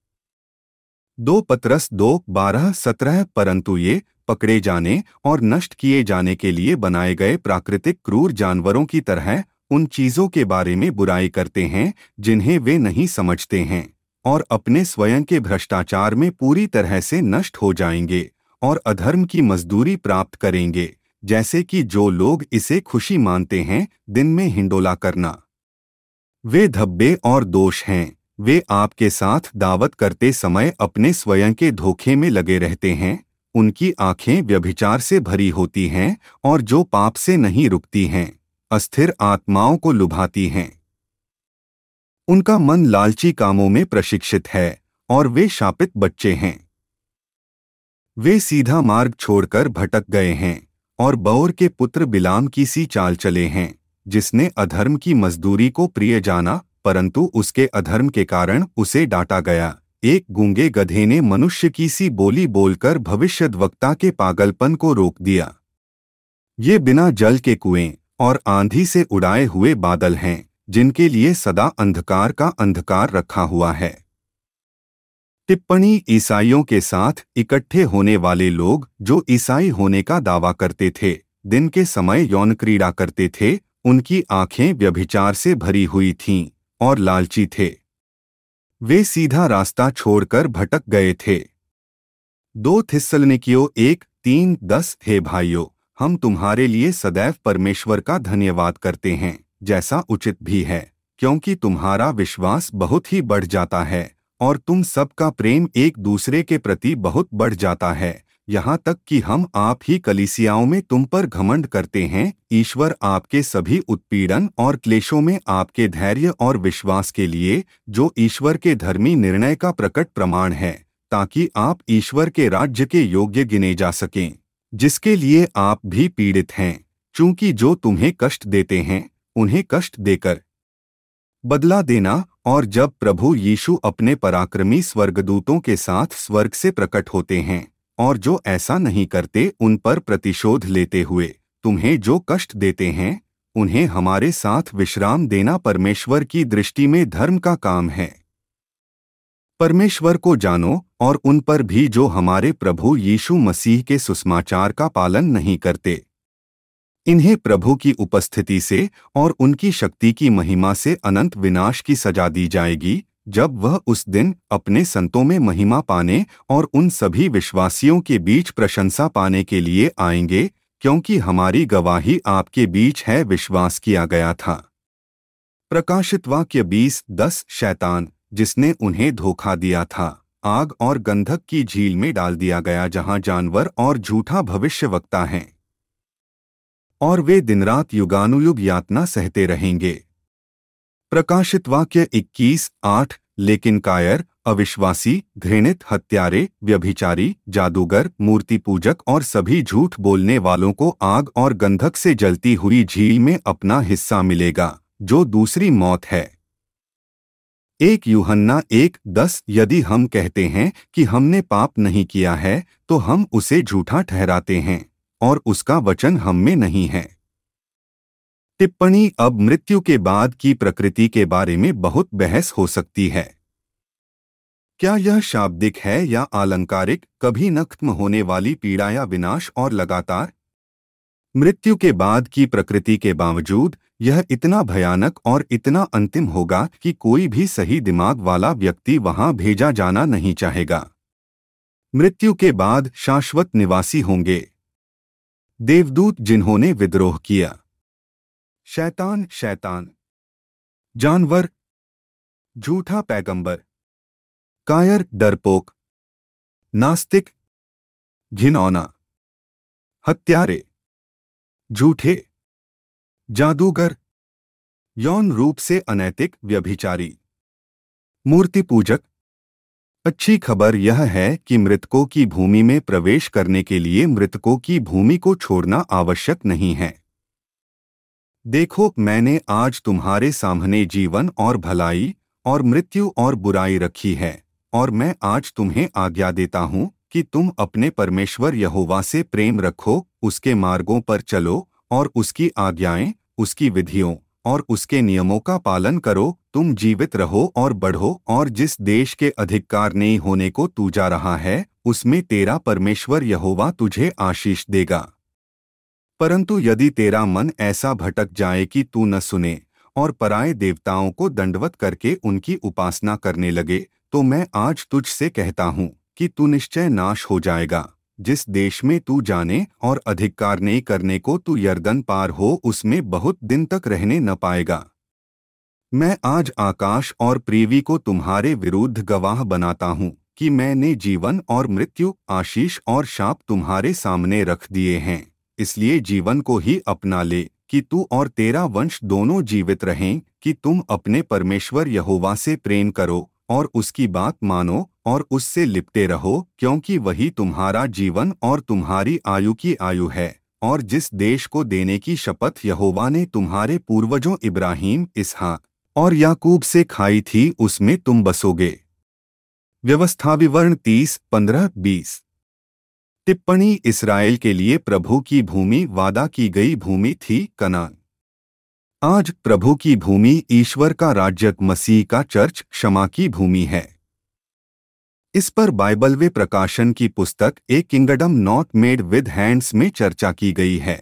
दो पतरस दो बारह सत्रह। परंतु ये पकड़े जाने और नष्ट किए जाने के लिए बनाए गए प्राकृतिक क्रूर जानवरों की तरह उन चीजों के बारे में बुराई करते हैं जिन्हें वे नहीं समझते हैं, और अपने स्वयं के भ्रष्टाचार में पूरी तरह से नष्ट हो जाएंगे और अधर्म की मजदूरी प्राप्त करेंगे, जैसे कि जो लोग इसे खुशी मानते हैं दिन में हिंडोला करना। वे धब्बे और दोष हैं। वे आपके साथ दावत करते समय अपने स्वयं के धोखे में लगे रहते हैं। उनकी आंखें व्यभिचार से भरी होती हैं और जो पाप से नहीं रुकती हैं, अस्थिर आत्माओं को लुभाती हैं। उनका मन लालची कामों में प्रशिक्षित है और वे शापित बच्चे हैं। वे सीधा मार्ग छोड़कर भटक गए हैं और बओर के पुत्र बिलाम की सी चाल चले हैं, जिसने अधर्म की मजदूरी को प्रिय जाना, परंतु उसके अधर्म के कारण उसे डांटा गया। एक गूंगे गधे ने मनुष्य की सी बोली बोलकर भविष्यद्वक्ता के पागलपन को रोक दिया। ये बिना जल के कुएं और आंधी से उड़ाए हुए बादल हैं, जिनके लिए सदा अंधकार का अंधकार रखा हुआ है। टिप्पणी ईसाइयों के साथ इकट्ठे होने वाले लोग जो ईसाई होने का दावा करते थे, दिन के समय यौन क्रीड़ा करते थे, उनकी आंखें व्यभिचार से भरी हुई थीं और लालची थे। वे सीधा रास्ता छोड़कर भटक गए थे। दो थिस्सलुनीकियों एक तीन दस। हे भाइयों, हम तुम्हारे लिए सदैव परमेश्वर का धन्यवाद करते हैं, जैसा उचित भी है, क्योंकि तुम्हारा विश्वास बहुत ही बढ़ जाता है और तुम सबका प्रेम एक दूसरे के प्रति बहुत बढ़ जाता है, यहाँ तक कि हम आप ही कलीसियाओं में तुम पर घमंड करते हैं। ईश्वर आपके सभी उत्पीड़न और क्लेशों में आपके धैर्य और विश्वास के लिए, जो ईश्वर के धर्मी निर्णय का प्रकट प्रमाण है, ताकि आप ईश्वर के राज्य के योग्य गिने जा सकें, जिसके लिए आप भी पीड़ित हैं, चूंकि जो तुम्हें कष्ट देते हैं उन्हें कष्ट देकर बदला देना, और जब प्रभु यीशु अपने पराक्रमी स्वर्गदूतों के साथ स्वर्ग से प्रकट होते हैं, और जो ऐसा नहीं करते उन पर प्रतिशोध लेते हुए तुम्हें जो कष्ट देते हैं, उन्हें हमारे साथ विश्राम देना परमेश्वर की दृष्टि में धर्म का काम है। परमेश्वर को जानो और उन पर भी जो हमारे प्रभु यीशु मसीह के सुसमाचार का पालन नहीं करते। इन्हें प्रभु की उपस्थिति से और उनकी शक्ति की महिमा से अनंत विनाश की सजा दी जाएगी, जब वह उस दिन अपने संतों में महिमा पाने और उन सभी विश्वासियों के बीच प्रशंसा पाने के लिए आएंगे, क्योंकि हमारी गवाही आपके बीच है विश्वास किया गया था। प्रकाशित वाक्य बीस दस शैतान, जिसने उन्हें धोखा दिया था, आग और गंधक की झील में डाल दिया गया, जहां जानवर और झूठा भविष्यवक्ता हैं, और वे दिनरात युगानुयुग यातना सहते रहेंगे। प्रकाशित वाक्य इक्कीस आठ, लेकिन कायर, अविश्वासी, घृणित, हत्यारे, व्यभिचारी, जादूगर, मूर्ति पूजक और सभी झूठ बोलने वालों को आग और गंधक से जलती हुई झील में अपना हिस्सा मिलेगा, जो दूसरी मौत है। एक यूहन्ना एक दस, यदि हम कहते हैं कि हमने पाप नहीं किया है तो हम उसे झूठा ठहराते हैं और उसका वचन हम में नहीं है। टिप्पणी, अब मृत्यु के बाद की प्रकृति के बारे में बहुत बहस हो सकती है। क्या यह शाब्दिक है या आलंकारिक, कभी न खत्म होने वाली पीड़ा या विनाश और लगातार? मृत्यु के बाद की प्रकृति के बावजूद यह इतना भयानक और इतना अंतिम होगा कि कोई भी सही दिमाग वाला व्यक्ति वहां भेजा जाना नहीं चाहेगा। मृत्यु के बाद शाश्वत निवासी होंगे देवदूत जिन्होंने विद्रोह किया, शैतान शैतान, जानवर, झूठा पैगंबर, कायर, डरपोक, नास्तिक, घिनौना, हत्यारे, झूठे, जादूगर, यौन रूप से अनैतिक, व्यभिचारी, मूर्ति पूजक। अच्छी खबर यह है कि मृतकों की भूमि में प्रवेश करने के लिए मृतकों की भूमि को छोड़ना आवश्यक नहीं है। देखो, मैंने आज तुम्हारे सामने जीवन और भलाई और मृत्यु और बुराई रखी है, और मैं आज तुम्हें आज्ञा देता हूँ कि तुम अपने परमेश्वर यहोवा से प्रेम रखो, उसके मार्गों पर चलो और उसकी आज्ञाएं, उसकी विधियों और उसके नियमों का पालन करो। तुम जीवित रहो और बढ़ो, और जिस देश के अधिकार नहीं होने को तू जा रहा है उसमें तेरा परमेश्वर यहोवा तुझे आशीष देगा। परंतु यदि तेरा मन ऐसा भटक जाए कि तू न सुने और पराये देवताओं को दंडवत करके उनकी उपासना करने लगे, तो मैं आज तुझसे कहता हूँ कि तू निश्चय नाश हो जाएगा। जिस देश में तू जाने और अधिकार नहीं करने को तू यरदन पार हो, उसमें बहुत दिन तक रहने न पाएगा। मैं आज आकाश और पृथ्वी को तुम्हारे विरुद्ध गवाह बनाता हूँ कि मैंने जीवन और मृत्यु, आशीष और शाप तुम्हारे सामने रख दिए हैं। इसलिए जीवन को ही अपना ले कि तू और तेरा वंश दोनों जीवित रहें, कि तुम अपने परमेश्वर यहोवा से प्रेम करो और उसकी बात मानो और उससे लिपटे रहो, क्योंकि वही तुम्हारा जीवन और तुम्हारी आयु की आयु है, और जिस देश को देने की शपथ यहोवा ने तुम्हारे पूर्वजों इब्राहिम, इसहाक और याकूब से खाई थी, उसमें तुम बसोगे। व्यवस्था विवरण तीस पंद्रह बीस। टिप्पणी, इस्राएल के लिए प्रभु की भूमि वादा की गई भूमि थी, कनान। आज प्रभु की भूमि ईश्वर का राज्य, मसीह का चर्च, क्षमा की भूमि है। इस पर बाइबल वे प्रकाशन की पुस्तक a kingdom not made with hands में चर्चा की गई है।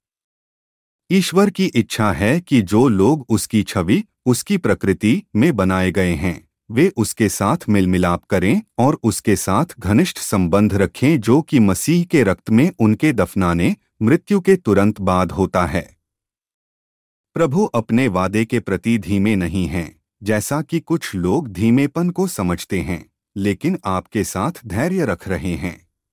ईश्वर की इच्छा है कि जो लोग उसकी छवि, उसकी प्रकृति में बनाए गए हैं, वे उसके साथ मिल मिलाप करें और उसके साथ घनिष्ठ संबंध रखें, जो कि मसीह के रक्त में उनके दफनाने, मृत्यु के तुरंत बाद होता है। प्रभु अपने वादे के प्रति धीमे नहीं हैं, जैसा कि कुछ लोग धीमेपन को समझते हैं, लेकिन आपके साथ धैर्य रख रहे हैं।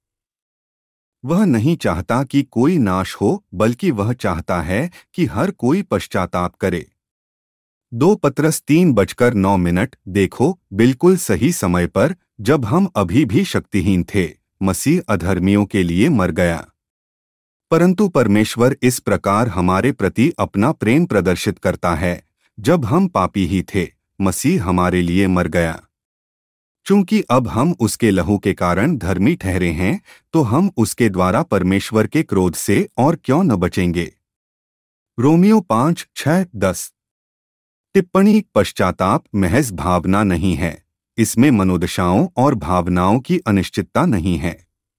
वह नहीं चाहता कि कोई नाश हो, बल्कि वह चाहता है कि हर कोई पश्चाताप करे। दो पत्रस तीन बजकर नौ मिनट। देखो, बिल्कुल सही समय पर, जब हम अभी भी शक्तिहीन थे, मसीह अधर्मियों के लिए मर गया। परंतु परमेश्वर इस प्रकार हमारे प्रति अपना प्रेम प्रदर्शित करता है, जब हम पापी ही थे, मसीह हमारे लिए मर गया। चूंकि अब हम उसके लहू के कारण धर्मी ठहरे हैं, तो हम उसके द्वारा परमेश्वर के क्रोध से और क्यों न बचेंगे। रोमियो पाँच छह दस। टिप्पणी, पश्चाताप महज भावना नहीं है, इसमें मनोदशाओं और भावनाओं की अनिश्चितता नहीं है।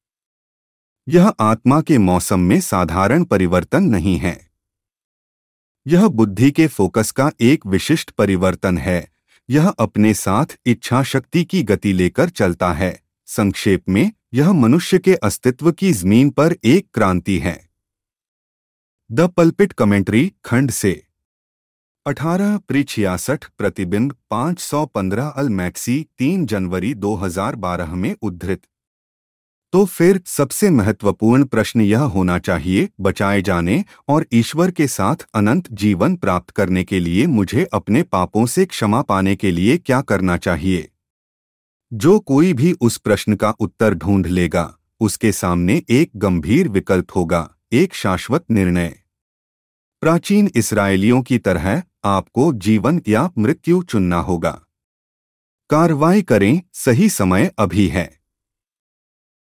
यह आत्मा के मौसम में साधारण परिवर्तन नहीं है। यह बुद्धि के फोकस का एक विशिष्ट परिवर्तन है, यह अपने साथ इच्छा शक्ति की गति लेकर चलता है। संक्षेप में, यह मनुष्य के अस्तित्व की जमीन पर एक क्रांति है। द पल्पिट कमेंट्री खंड से अठारह प्री छियासठ प्रतिबिंब पाँच सौ पंद्रह अल मैक्सी तीन जनवरी दो हज़ार बारह में उद्धृत। तो फिर सबसे महत्वपूर्ण प्रश्न यह होना चाहिए, बचाए जाने और ईश्वर के साथ अनंत जीवन प्राप्त करने के लिए मुझे अपने पापों से क्षमा पाने के लिए क्या करना चाहिए? जो कोई भी उस प्रश्न का उत्तर ढूंढ लेगा, उसके सामने एक गंभीर विकल्प होगा, एक शाश्वत निर्णय। प्राचीन इस्राएलियों की तरह आपको जीवन या मृत्यु चुनना होगा। कार्रवाई करें, सही समय अभी है।